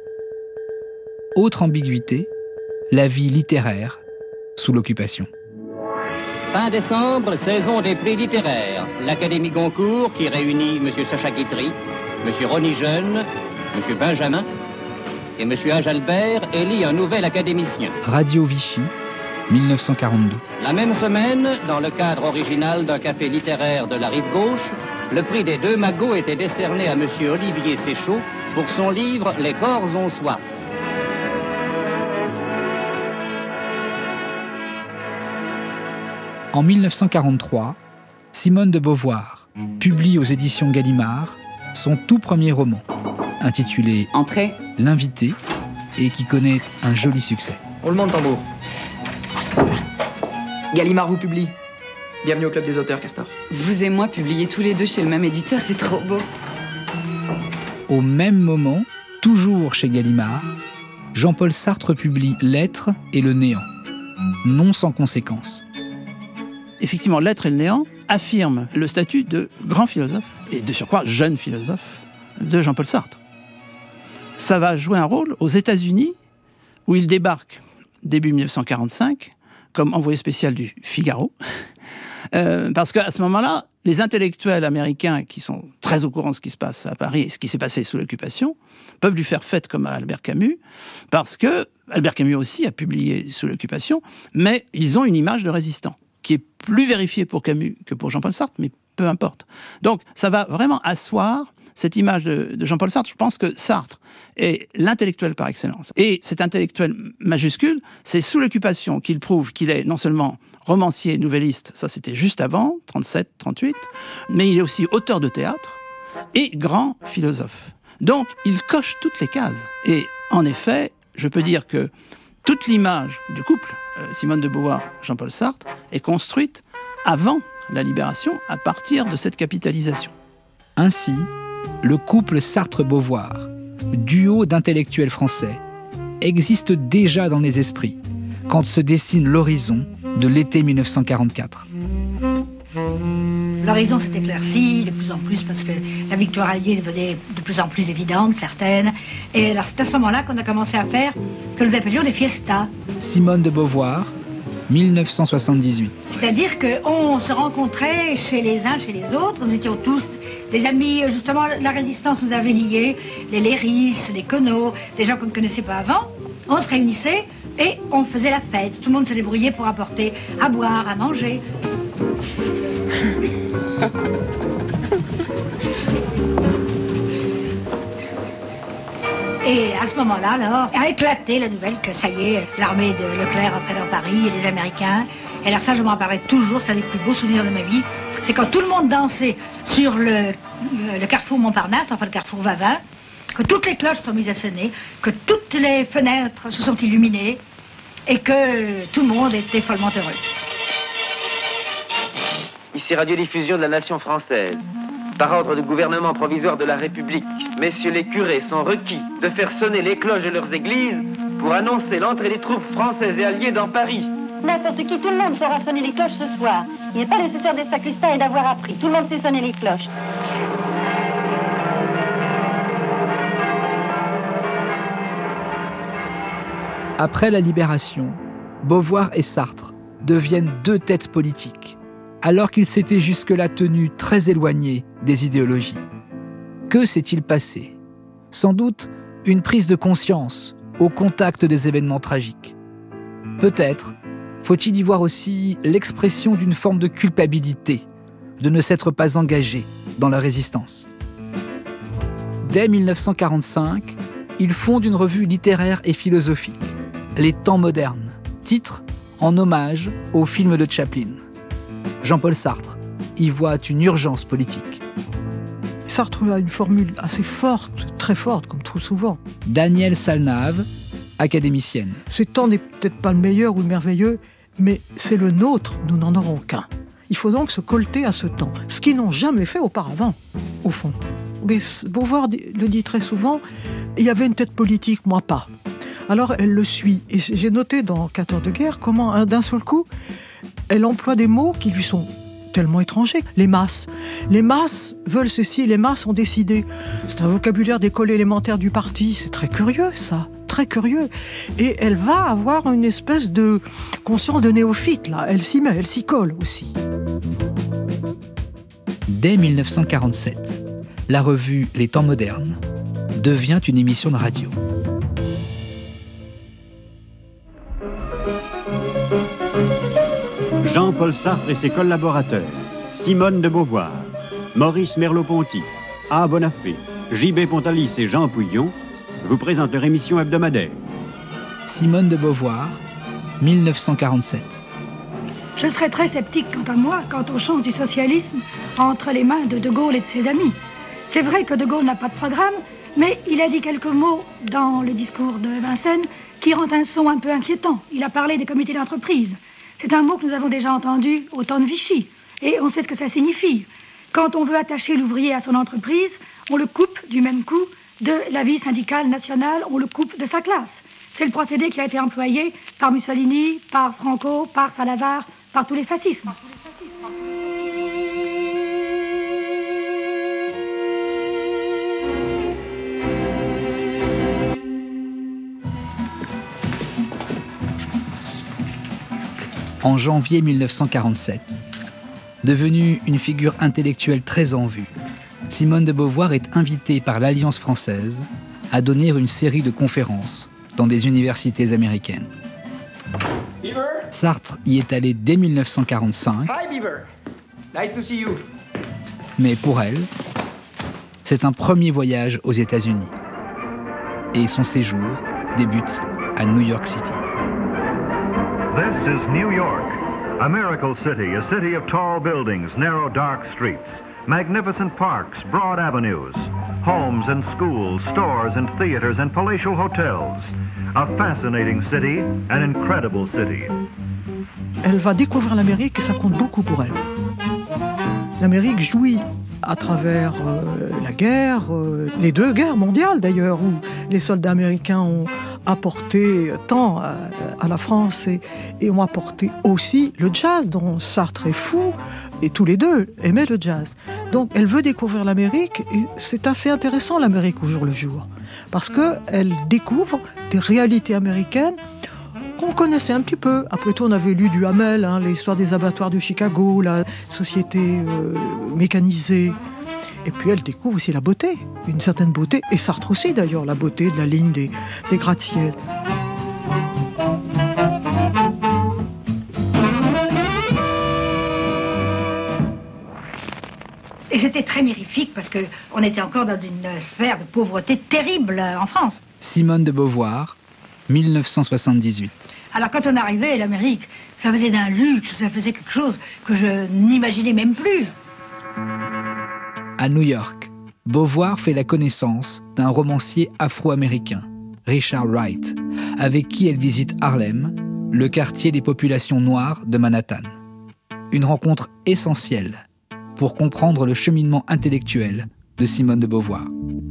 Autre ambiguïté, la vie littéraire sous l'occupation. Fin décembre, saison des prix littéraires. L'Académie Goncourt qui réunit M. Sacha Guitry, M. Ronny Jeune, M. Benjamin et M. Ajalbert élit un nouvel académicien. Radio Vichy, mille neuf cent quarante-deux. La même semaine, dans le cadre original d'un café littéraire de la Rive-Gauche, le prix des deux magots était décerné à M. Olivier Séchaud pour son livre « Les corps ont soif ». En mille neuf cent quarante-trois, Simone de Beauvoir publie aux éditions Gallimard son tout premier roman, intitulé « Entrée ». L'invité, et qui connaît un joli succès. Roulement de tambour. Gallimard vous publie. Bienvenue au club des auteurs, Castor. Vous et moi publiés tous les deux chez le même éditeur, c'est trop beau. Au même moment, toujours chez Gallimard, Jean-Paul Sartre publie L'être et le néant, non sans conséquences. Effectivement, L'être et le néant affirment le statut de grand philosophe, et de surcroît jeune philosophe, de Jean-Paul Sartre. Ça va jouer un rôle aux États-Unis, où il débarque début mille neuf cent quarante-cinq comme envoyé spécial du Figaro, euh, parce qu'à ce moment-là, les intellectuels américains qui sont très au courant de ce qui se passe à Paris et ce qui s'est passé sous l'occupation peuvent lui faire fête comme à Albert Camus, parce que Albert Camus aussi a publié sous l'occupation, mais ils ont une image de résistant qui est plus vérifiée pour Camus que pour Jean-Paul Sartre, mais peu importe. Donc ça va vraiment asseoir cette image de, de Jean-Paul Sartre. Je pense que Sartre est l'intellectuel par excellence. Et cet intellectuel majuscule, c'est sous l'occupation qu'il prouve qu'il est non seulement romancier, nouvelliste, ça c'était juste avant, trente-sept trente-huit, mais il est aussi auteur de théâtre et grand philosophe. Donc il coche toutes les cases. Et en effet, je peux dire que toute l'image du couple, euh, Simone de Beauvoir, Jean-Paul Sartre, est construite avant la libération, à partir de cette capitalisation. Ainsi, le couple Sartre-Beauvoir, duo d'intellectuels français, existe déjà dans les esprits quand se dessine l'horizon de l'été mille neuf cent quarante-quatre. L'horizon s'est éclairci de plus en plus parce que la victoire alliée devenait de plus en plus évidente, certaine. Et alors c'est à ce moment-là qu'on a commencé à faire ce que nous appelions des fiestas. Simone de Beauvoir, mille neuf cent soixante-dix-huit. C'est-à-dire qu'on se rencontrait chez les uns, chez les autres. Nous étions tous des amis, justement, la résistance nous avait liés, les Léris, les Conneaux, des gens qu'on ne connaissait pas avant. On se réunissait et on faisait la fête. Tout le monde se débrouillait pour apporter à boire, à manger. Et à ce moment-là, alors, a éclaté la nouvelle que ça y est, l'armée de Leclerc entrait dans Paris et les Américains. Et alors ça, je m'en rappellerai toujours, c'est un des plus beaux souvenirs de ma vie. C'est quand tout le monde dansait sur le, le carrefour Montparnasse, enfin le carrefour Vavin, que toutes les cloches sont mises à sonner, que toutes les fenêtres se sont illuminées et que tout le monde était follement heureux. Ici Radiodiffusion de la Nation française. Par ordre du gouvernement provisoire de la République, messieurs les curés sont requis de faire sonner les cloches de leurs églises pour annoncer l'entrée des troupes françaises et alliées dans Paris. N'importe qui, tout le monde saura sonner les cloches ce soir. Il n'est pas nécessaire d'être sacristain et d'avoir appris. Tout le monde sait sonner les cloches. Après la Libération, Beauvoir et Sartre deviennent deux têtes politiques, alors qu'ils s'étaient jusque-là tenus très éloignés des idéologies. Que s'est-il passé ? Sans doute une prise de conscience au contact des événements tragiques. Peut-être faut-il y voir aussi l'expression d'une forme de culpabilité de ne s'être pas engagé dans la résistance. Dès mille neuf cent quarante-cinq, ils fondent une revue littéraire et philosophique, Les Temps modernes, titre en hommage au film de Chaplin. Jean-Paul Sartre y voit une urgence politique. Sartre a une formule assez forte, très forte, comme trop souvent. Danielle Salnave, académicienne. Ce temps n'est peut-être pas le meilleur ou le merveilleux, mais c'est le nôtre, nous n'en aurons qu'un. Il faut donc se colter à ce temps, ce qu'ils n'ont jamais fait auparavant, au fond. Mais Beauvoir le dit très souvent, il y avait une tête politique, moi pas. Alors elle le suit. Et j'ai noté dans Quatre heures de guerre comment, d'un seul coup, elle emploie des mots qui lui sont tellement étrangers. Les masses. Les masses veulent ceci, les masses ont décidé. C'est un vocabulaire d'école élémentaire du parti. C'est très curieux, ça. Très curieux. Et elle va avoir une espèce de conscience de néophyte, là. Elle s'y met, elle s'y colle aussi. Dès mille neuf cent quarante-sept, la revue Les Temps modernes devient une émission de radio. Jean-Paul Sartre et ses collaborateurs, Simone de Beauvoir, Maurice Merleau-Ponty, A. Bonafé, J B Pontalis et Jean Pouillon vous présentent leur émission hebdomadaire. Simone de Beauvoir, mille neuf cent quarante-sept. Je serais très sceptique quant à moi, quant aux chances du socialisme entre les mains de De Gaulle et de ses amis. C'est vrai que De Gaulle n'a pas de programme, mais il a dit quelques mots dans le discours de Vincennes qui rend un son un peu inquiétant. Il a parlé des comités d'entreprise. C'est un mot que nous avons déjà entendu au temps de Vichy, et on sait ce que ça signifie. Quand on veut attacher l'ouvrier à son entreprise, on le coupe du même coup de la vie syndicale nationale, on le coupe de sa classe. C'est le procédé qui a été employé par Mussolini, par Franco, par Salazar, par tous les fascismes. En janvier mille neuf cent quarante-sept, devenue une figure intellectuelle très en vue, Simone de Beauvoir est invitée par l'Alliance française à donner une série de conférences dans des universités américaines. Beaver? Sartre y est allé dès mille neuf cent quarante-cinq. Hi Beaver. Nice to see you. Mais pour elle, c'est un premier voyage aux États-Unis. Et son séjour débute à New York City. This is New York, a miracle city, a city of tall buildings, narrow dark streets, magnificent parks, broad avenues, homes and schools, stores and theaters and palatial hotels. A fascinating city, an incredible city. Elle va découvrir l'Amérique et ça compte beaucoup pour elle. L'Amérique jouit à travers euh, la guerre, euh, les deux guerres mondiales d'ailleurs, où les soldats américains ont apporté tant à, à la France et, et ont apporté aussi le jazz, dont Sartre est fou, et tous les deux aimaient le jazz. Donc elle veut découvrir l'Amérique, et c'est assez intéressant l'Amérique au jour le jour, parce qu'elle découvre des réalités américaines qu'on connaissait un petit peu. Après tout, on avait lu du Hamel, hein, l'histoire des abattoirs de Chicago, la société euh, mécanisée. Et puis elle découvre aussi la beauté, une certaine beauté, et Sartre aussi d'ailleurs, la beauté de la ligne des, des gratte-ciel. Et c'était très mirifique parce qu'on était encore dans une sphère de pauvreté terrible en France. Simone de Beauvoir, mille neuf cent soixante-dix-huit. Alors quand on arrivait, l'Amérique, ça faisait d'un luxe, ça faisait quelque chose que je n'imaginais même plus. À New York, Beauvoir fait la connaissance d'un romancier afro-américain, Richard Wright, avec qui elle visite Harlem, le quartier des populations noires de Manhattan. Une rencontre essentielle pour comprendre le cheminement intellectuel de Simone de Beauvoir.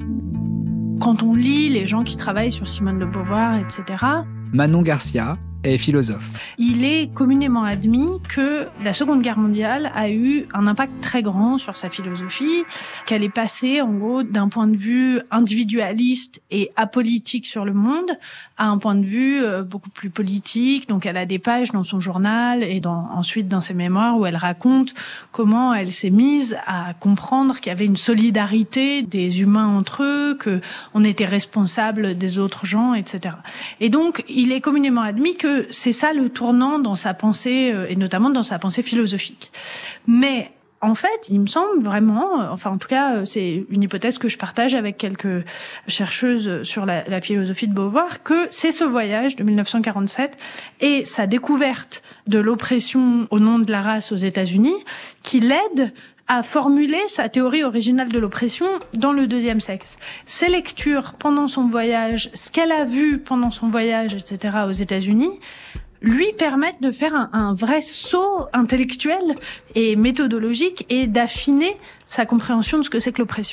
Quand on lit les gens qui travaillent sur Simone de Beauvoir, et cetera, Manon Garcia est philosophe. Il est communément admis que la Seconde Guerre mondiale a eu un impact très grand sur sa philosophie, qu'elle est passée, en gros, d'un point de vue individualiste et apolitique sur le monde à un point de vue euh, beaucoup plus politique. Donc, elle a des pages dans son journal et dans, ensuite dans ses mémoires où elle raconte comment elle s'est mise à comprendre qu'il y avait une solidarité des humains entre eux, que on était responsable des autres gens, et cetera. Et donc, il est communément admis que c'est ça le tournant dans sa pensée, et notamment dans sa pensée philosophique. Mais en fait, il me semble vraiment, enfin en tout cas, c'est une hypothèse que je partage avec quelques chercheuses sur la, la philosophie de Beauvoir, que c'est ce voyage de mille neuf cent quarante-sept et sa découverte de l'oppression au nom de la race aux États-Unis qui l'aide à formuler sa théorie originale de l'oppression dans le deuxième sexe. Ses lectures pendant son voyage, ce qu'elle a vu pendant son voyage, et cetera aux États-Unis, lui permettent de faire un, un vrai saut intellectuel et méthodologique et d'affiner sa compréhension de ce que c'est que l'oppression.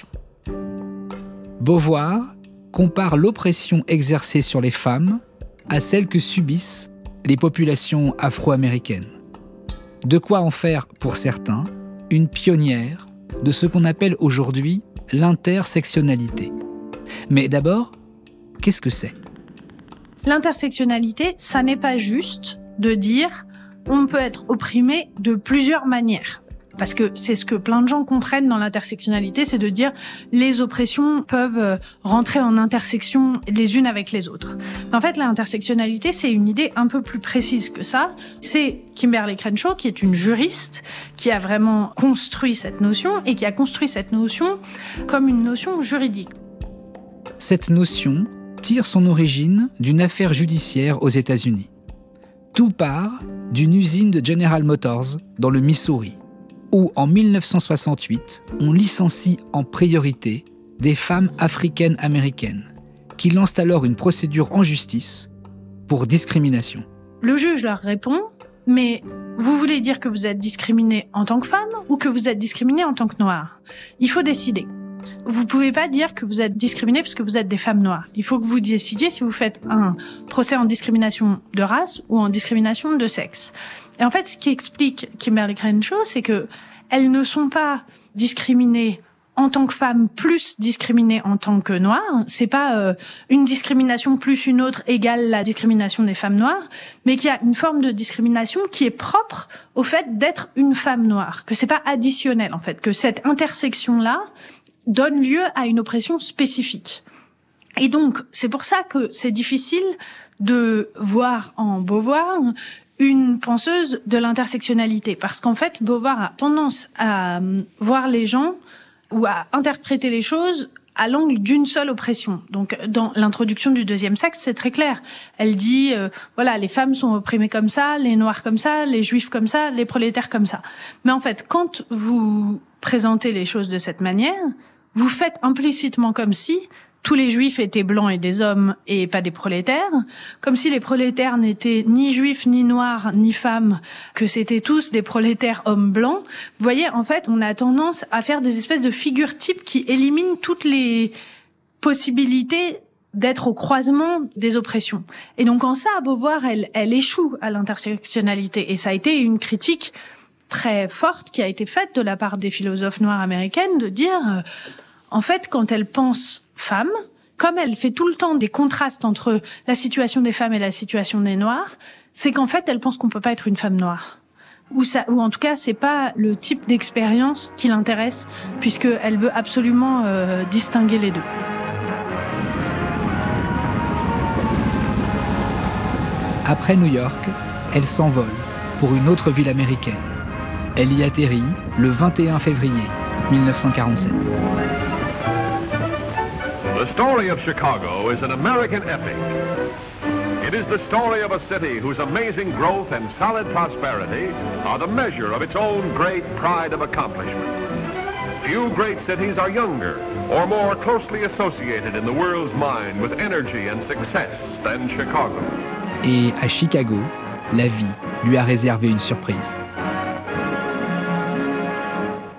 Beauvoir compare l'oppression exercée sur les femmes à celle que subissent les populations afro-américaines. De quoi en faire, pour certains, une pionnière de ce qu'on appelle aujourd'hui l'intersectionnalité. Mais d'abord, qu'est-ce que c'est ? L'intersectionnalité, ça n'est pas juste de dire on peut être opprimé de plusieurs manières. Parce que c'est ce que plein de gens comprennent dans l'intersectionnalité, c'est de dire les oppressions peuvent rentrer en intersection les unes avec les autres. Mais en fait, l'intersectionnalité, c'est une idée un peu plus précise que ça. C'est Kimberlé Crenshaw, qui est une juriste, qui a vraiment construit cette notion et qui a construit cette notion comme une notion juridique. Cette notion tire son origine d'une affaire judiciaire aux États-Unis. Tout part d'une usine de General Motors dans le Missouri, où en mille neuf cent soixante-huit, on licencie en priorité des femmes africaines-américaines, qui lancent alors une procédure en justice pour discrimination. Le juge leur répond, mais vous voulez dire que vous êtes discriminé en tant que femme ou que vous êtes discriminé en tant que noire ? Il faut décider. Vous pouvez pas dire que vous êtes discriminé parce que vous êtes des femmes noires. Il faut que vous décidiez si vous faites un procès en discrimination de race ou en discrimination de sexe. Et en fait, ce qui explique Kimberlé Crenshaw, c'est que elles ne sont pas discriminées en tant que femmes plus discriminées en tant que noires. C'est pas euh, une discrimination plus une autre égale la discrimination des femmes noires, mais qu'il y a une forme de discrimination qui est propre au fait d'être une femme noire, que c'est pas additionnel en fait, que cette intersection-là donne lieu à une oppression spécifique. Et donc, c'est pour ça que c'est difficile de voir en Beauvoir une penseuse de l'intersectionnalité. Parce qu'en fait, Beauvoir a tendance à voir les gens ou à interpréter les choses à l'angle d'une seule oppression. Donc, dans l'introduction du deuxième sexe, c'est très clair. Elle dit, euh, voilà, les femmes sont opprimées comme ça, les noirs comme ça, les juifs comme ça, les prolétaires comme ça. Mais en fait, quand vous présentez les choses de cette manière, vous faites implicitement comme si tous les juifs étaient blancs et des hommes et pas des prolétaires, comme si les prolétaires n'étaient ni juifs, ni noirs, ni femmes, que c'était tous des prolétaires hommes blancs. Vous voyez, en fait, on a tendance à faire des espèces de figures types qui éliminent toutes les possibilités d'être au croisement des oppressions. Et donc en ça, Beauvoir, elle, elle échoue à l'intersectionnalité. Et ça a été une critique très forte qui a été faite de la part des philosophes noirs américaines de dire... Euh, En fait, quand elle pense femme, comme elle fait tout le temps des contrastes entre la situation des femmes et la situation des noirs, c'est qu'en fait, elle pense qu'on peut pas être une femme noire. Ou ça, ou en tout cas, c'est pas le type d'expérience qui l'intéresse, puisqu'elle veut absolument euh, distinguer les deux. Après New York, elle s'envole pour une autre ville américaine. Elle y atterrit le vingt et un février mille neuf cent quarante-sept. The story of Chicago is an American epic. It is the story of a city whose amazing growth and solid prosperity are the measure of its own great pride of accomplishment. Few great cities are younger or more closely associated in the world's mind with energy and success than Chicago. Et à Chicago, la vie lui a réservé une surprise.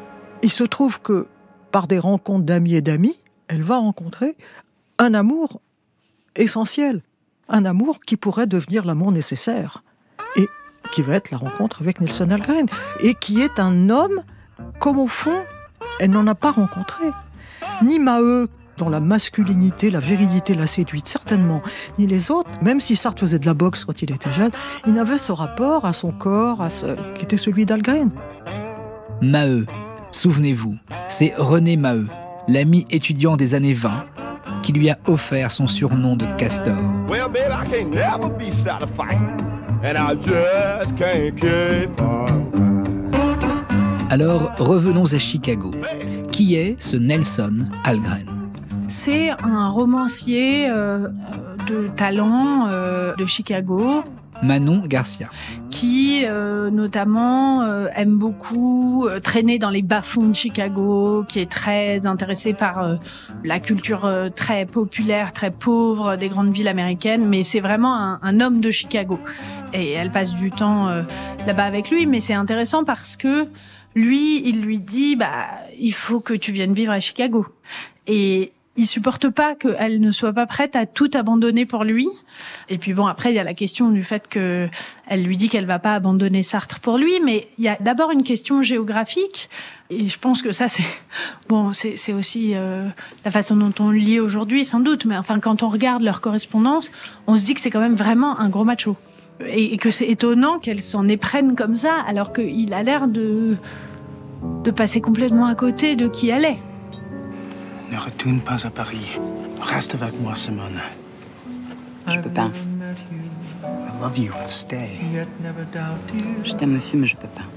il se trouve que, par des rencontres d'amis et d'amis, elle va rencontrer un amour essentiel, un amour qui pourrait devenir l'amour nécessaire, et qui va être la rencontre avec Nelson Algren, et qui est un homme comme au fond, elle n'en a pas rencontré. Ni Maheu, dont la masculinité, la virilité l'a séduite, certainement, ni les autres, même si Sartre faisait de la boxe quand il était jeune, il n'avait ce rapport à son corps, à ce... qui était celui d'Algren. Maheu, souvenez-vous, c'est René Maheu, l'ami étudiant des années vingt, qui lui a offert son surnom de Castor. Well, baby, I can't never be satisfied, and I just can't keep on. Alors, revenons à Chicago. Qui est ce Nelson Algren ? C'est un romancier euh, de talent euh, de Chicago. Manon Garcia. Qui, euh, notamment, euh, aime beaucoup euh, traîner dans les bas-fonds de Chicago, qui est très intéressé par euh, la culture euh, très populaire, très pauvre des grandes villes américaines, mais c'est vraiment un, un homme de Chicago. Et elle passe du temps euh, là-bas avec lui, mais c'est intéressant parce que lui, il lui dit, bah, il faut que tu viennes vivre à Chicago. Et il supporte pas qu'elle ne soit pas prête à tout abandonner pour lui. Et puis bon, après, il y a la question du fait que elle lui dit qu'elle va pas abandonner Sartre pour lui, mais il y a d'abord une question géographique. Et je pense que ça, c'est bon, c'est, c'est aussi euh, la façon dont on le lit aujourd'hui, sans doute. Mais enfin, quand on regarde leur correspondance, on se dit que c'est quand même vraiment un gros macho. Et, et que c'est étonnant qu'elle s'en éprenne comme ça, alors qu'il a l'air de, de passer complètement à côté de qui elle est. Ne retourne pas à Paris. Reste avec moi, Simone. Je peux pas. I love you. Stay. Je t'aime aussi, mais je peux pas.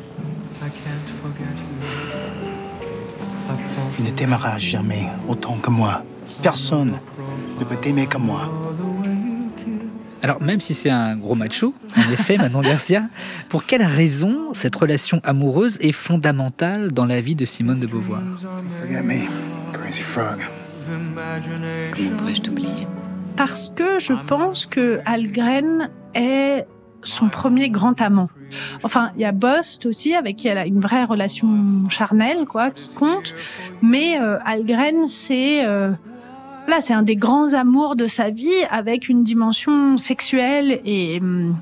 Il ne t'aimera jamais autant que moi. Personne ne peut t'aimer comme moi. Alors, même si c'est un gros macho, en effet, Manon Garcia, pour quelle raison cette relation amoureuse est fondamentale dans la vie de Simone de Beauvoir ? Forget me, crazy frog. Comment pourrais-je t'oublier ? Parce que je pense que Algren est son premier grand amant. Enfin, il y a Bost aussi, avec qui elle a une vraie relation charnelle, quoi, qui compte. Mais euh, Algren, c'est... Euh, Là, c'est un des grands amours de sa vie, avec une dimension sexuelle et,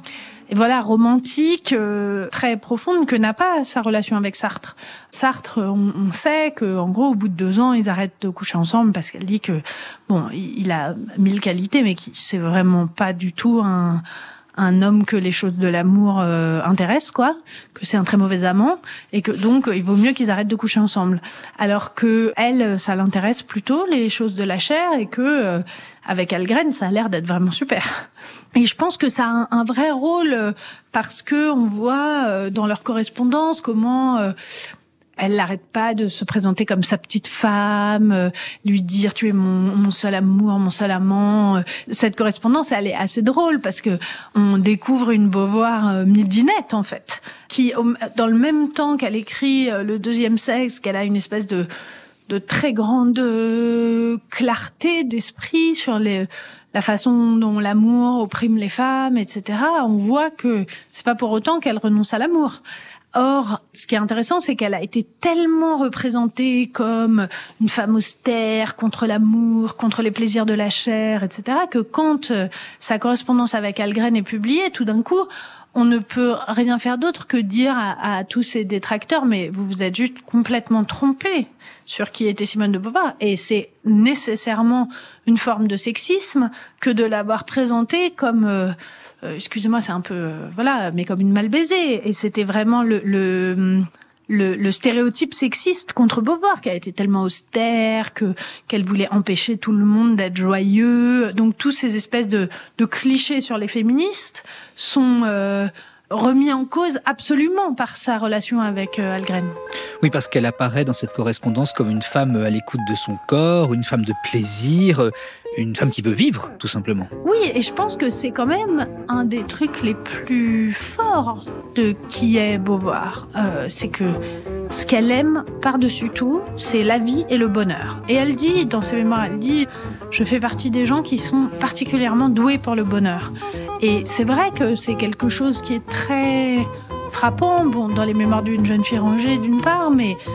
et voilà, romantique, euh, très profonde, que n'a pas sa relation avec Sartre. Sartre, on, on sait qu'en gros, au bout de deux ans, ils arrêtent de coucher ensemble parce qu'elle dit que, bon, il a mille qualités, mais qui c'est vraiment pas du tout un... un homme que les choses de l'amour euh, intéressent, quoi, que c'est un très mauvais amant, et que donc il vaut mieux qu'ils arrêtent de coucher ensemble. Alors que elle, ça l'intéresse plutôt les choses de la chair, et que euh, avec Algren, ça a l'air d'être vraiment super. Et je pense que ça a un, un vrai rôle euh, parce que on voit euh, dans leur correspondance comment euh, elle n'arrête pas de se présenter comme sa petite femme, euh, lui dire tu es mon, mon seul amour, mon seul amant. Cette correspondance, elle est assez drôle parce que on découvre une Beauvoir euh, midinette en fait, qui dans le même temps qu'elle écrit euh, le deuxième sexe, qu'elle a une espèce de de très grande euh, clarté d'esprit sur les la façon dont l'amour opprime les femmes, et cetera. On voit que c'est pas pour autant qu'elle renonce à l'amour. Or, ce qui est intéressant, c'est qu'elle a été tellement représentée comme une femme austère, contre l'amour, contre les plaisirs de la chair, et cetera, que quand euh, sa correspondance avec Algren est publiée, tout d'un coup, on ne peut rien faire d'autre que dire à, à tous ses détracteurs, mais vous vous êtes juste complètement trompés sur qui était Simone de Beauvoir. Et c'est nécessairement une forme de sexisme que de l'avoir présentée comme... Euh, Euh, excusez-moi, c'est un peu, euh, voilà, mais comme une mal baisée. Et c'était vraiment le, le, le, le stéréotype sexiste contre Beauvoir, qui a été tellement austère, que, qu'elle voulait empêcher tout le monde d'être joyeux. Donc, tous ces espèces de, de clichés sur les féministes sont, euh, remis en cause absolument par sa relation avec euh, Algren. Oui, parce qu'elle apparaît dans cette correspondance comme une femme à l'écoute de son corps, une femme de plaisir, une femme qui veut vivre, tout simplement. Oui, et je pense que c'est quand même un des trucs les plus forts de qui est Beauvoir. Euh, c'est que ce qu'elle aime par-dessus tout, c'est la vie et le bonheur. Et elle dit, dans ses mémoires, elle dit « Je fais partie des gens qui sont particulièrement doués pour le bonheur ». Et c'est vrai que c'est quelque chose qui est très frappant, bon, dans les mémoires d'une jeune fille rangée d'une part, mais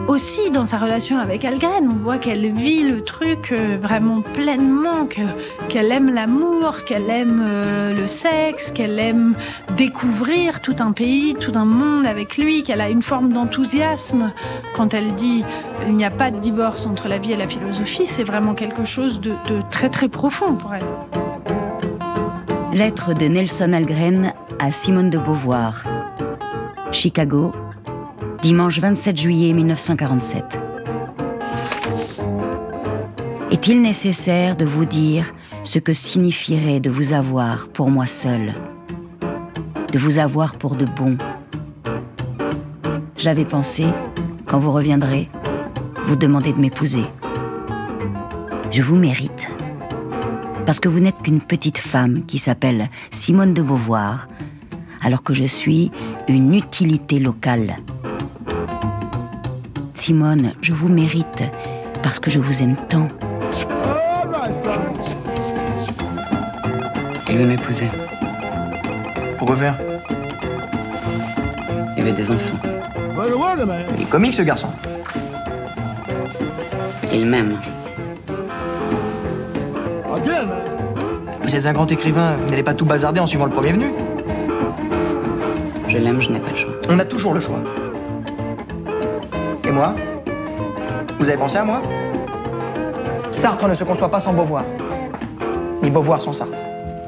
aussi dans sa relation avec Algren, on voit qu'elle vit le truc euh, vraiment pleinement, que, qu'elle aime l'amour, qu'elle aime euh, le sexe, qu'elle aime découvrir tout un pays, tout un monde avec lui, qu'elle a une forme d'enthousiasme. Quand elle dit « il n'y a pas de divorce entre la vie et la philosophie », c'est vraiment quelque chose de, de très très profond pour elle. Lettre de Nelson Algren à Simone de Beauvoir. Chicago, dimanche vingt-sept juillet mille neuf cent quarante-sept. Est-il nécessaire de vous dire ce que signifierait de vous avoir pour moi seul, de vous avoir pour de bon? J'avais pensé, quand vous reviendrez, vous demander de m'épouser. Je vous mérite, parce que vous n'êtes qu'une petite femme qui s'appelle Simone de Beauvoir, alors que je suis une utilité locale. Simone, je vous mérite parce que je vous aime tant. Il veut m'épouser. Pourquoi faire? Il veut des enfants. Il est comique ce garçon. Il m'aime. Vous êtes un grand écrivain, vous n'allez pas tout bazarder en suivant le premier venu. Je l'aime, je n'ai pas le choix. On a toujours le choix. Et moi? Vous avez pensé à moi? Sartre ne se conçoit pas sans Beauvoir. Ni Beauvoir sans Sartre.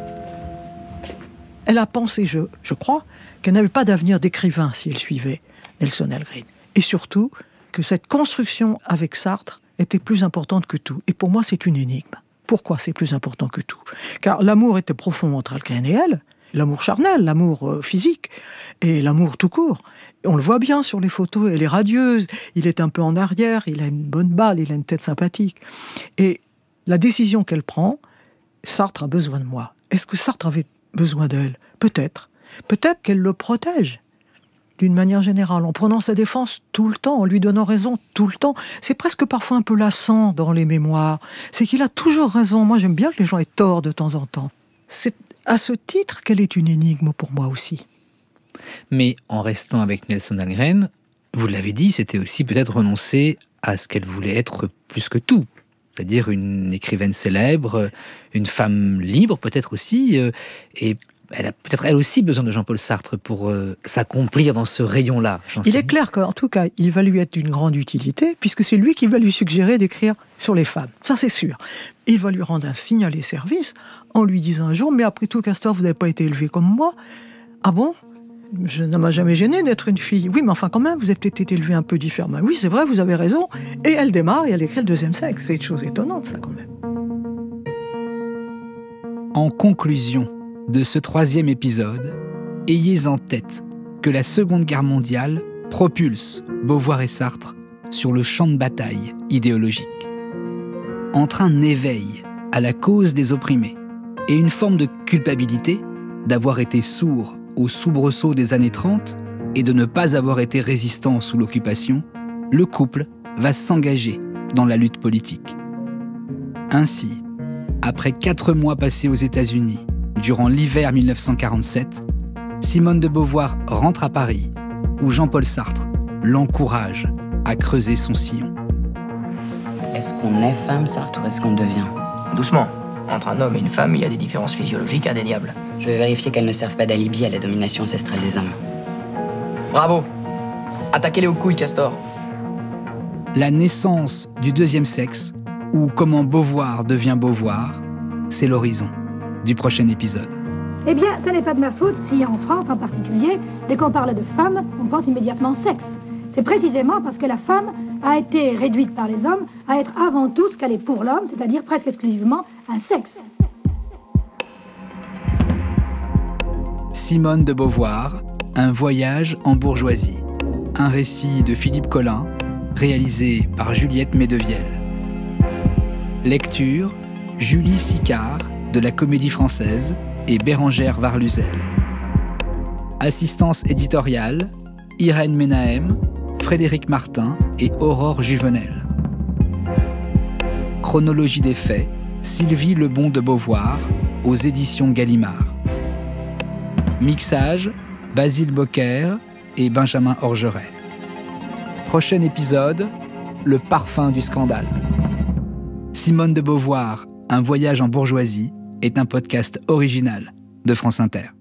Elle a pensé, je, je crois, qu'elle n'avait pas d'avenir d'écrivain si elle suivait Nelson Algren. Et surtout, que cette construction avec Sartre était plus importante que tout. Et pour moi, c'est une énigme. Pourquoi c'est plus important que tout? Car l'amour était profond entre Algren et elle, l'amour charnel, l'amour euh, physique, et l'amour tout court. On le voit bien sur les photos, elle est radieuse, il est un peu en arrière, il a une bonne balle, il a une tête sympathique. Et la décision qu'elle prend, Sartre a besoin de moi. Est-ce que Sartre avait besoin d'elle? Peut-être. Peut-être qu'elle le protège, d'une manière générale, en prenant sa défense tout le temps, en lui donnant raison tout le temps. C'est presque parfois un peu lassant dans les mémoires. C'est qu'il a toujours raison. Moi, j'aime bien que les gens aient tort de temps en temps. C'est à ce titre qu'elle est une énigme pour moi aussi. Mais en restant avec Nelson Algren, vous l'avez dit, c'était aussi peut-être renoncer à ce qu'elle voulait être plus que tout. C'est-à-dire une écrivaine célèbre, une femme libre peut-être aussi, euh, et elle a peut-être elle aussi besoin de Jean-Paul Sartre pour euh, s'accomplir dans ce rayon-là. Il est clair qu'en tout cas, il va lui être d'une grande utilité, puisque c'est lui qui va lui suggérer d'écrire sur les femmes. Ça, c'est sûr. Il va lui rendre un signalé service en lui disant un jour « Mais après tout, Castor, vous n'avez pas été élevé comme moi. Ah bon ? Je ne m'a jamais gêné d'être une fille. Oui, mais enfin quand même, vous avez peut-être été élevé un peu différemment. Oui, c'est vrai, vous avez raison. » Et elle démarre et elle écrit le deuxième sexe. C'est une chose étonnante, ça, quand même. En conclusion de ce troisième épisode, ayez en tête que la Seconde Guerre mondiale propulse Beauvoir et Sartre sur le champ de bataille idéologique. Entre un éveil à la cause des opprimés et une forme de culpabilité d'avoir été sourd aux soubresauts des années trente et de ne pas avoir été résistant sous l'occupation, le couple va s'engager dans la lutte politique. Ainsi, après quatre mois passés aux États-Unis, durant l'hiver mille neuf cent quarante-sept, Simone de Beauvoir rentre à Paris, où Jean-Paul Sartre l'encourage à creuser son sillon. Est-ce qu'on est femme, Sartre, ou est-ce qu'on devient? Doucement. Entre un homme et une femme, il y a des différences physiologiques indéniables. Je vais vérifier qu'elles ne servent pas d'alibi à la domination ancestrale des hommes. Bravo. Attaquez-les aux couilles, Castor. La naissance du deuxième sexe, ou comment Beauvoir devient Beauvoir, c'est l'horizon du prochain épisode. Eh bien, ça n'est pas de ma faute si, en France en particulier, dès qu'on parle de femme, on pense immédiatement sexe. C'est précisément parce que la femme a été réduite par les hommes à être avant tout ce qu'elle est pour l'homme, c'est-à-dire presque exclusivement un sexe. Simone de Beauvoir, un voyage en bourgeoisie. Un récit de Philippe Collin, réalisé par Juliette Medevielle. Lecture, Julie Sicard, de la Comédie Française, et Bérangère Varluzel. Assistance éditoriale, Irène Menahem, Frédéric Martin et Aurore Juvenel. Chronologie des faits, Sylvie Lebon de Beauvoir, aux éditions Gallimard. Mixage, Basile Bocquer et Benjamin Orgeret. Prochain épisode, le parfum du scandale. Simone de Beauvoir, un voyage en bourgeoisie, est un podcast original de France Inter.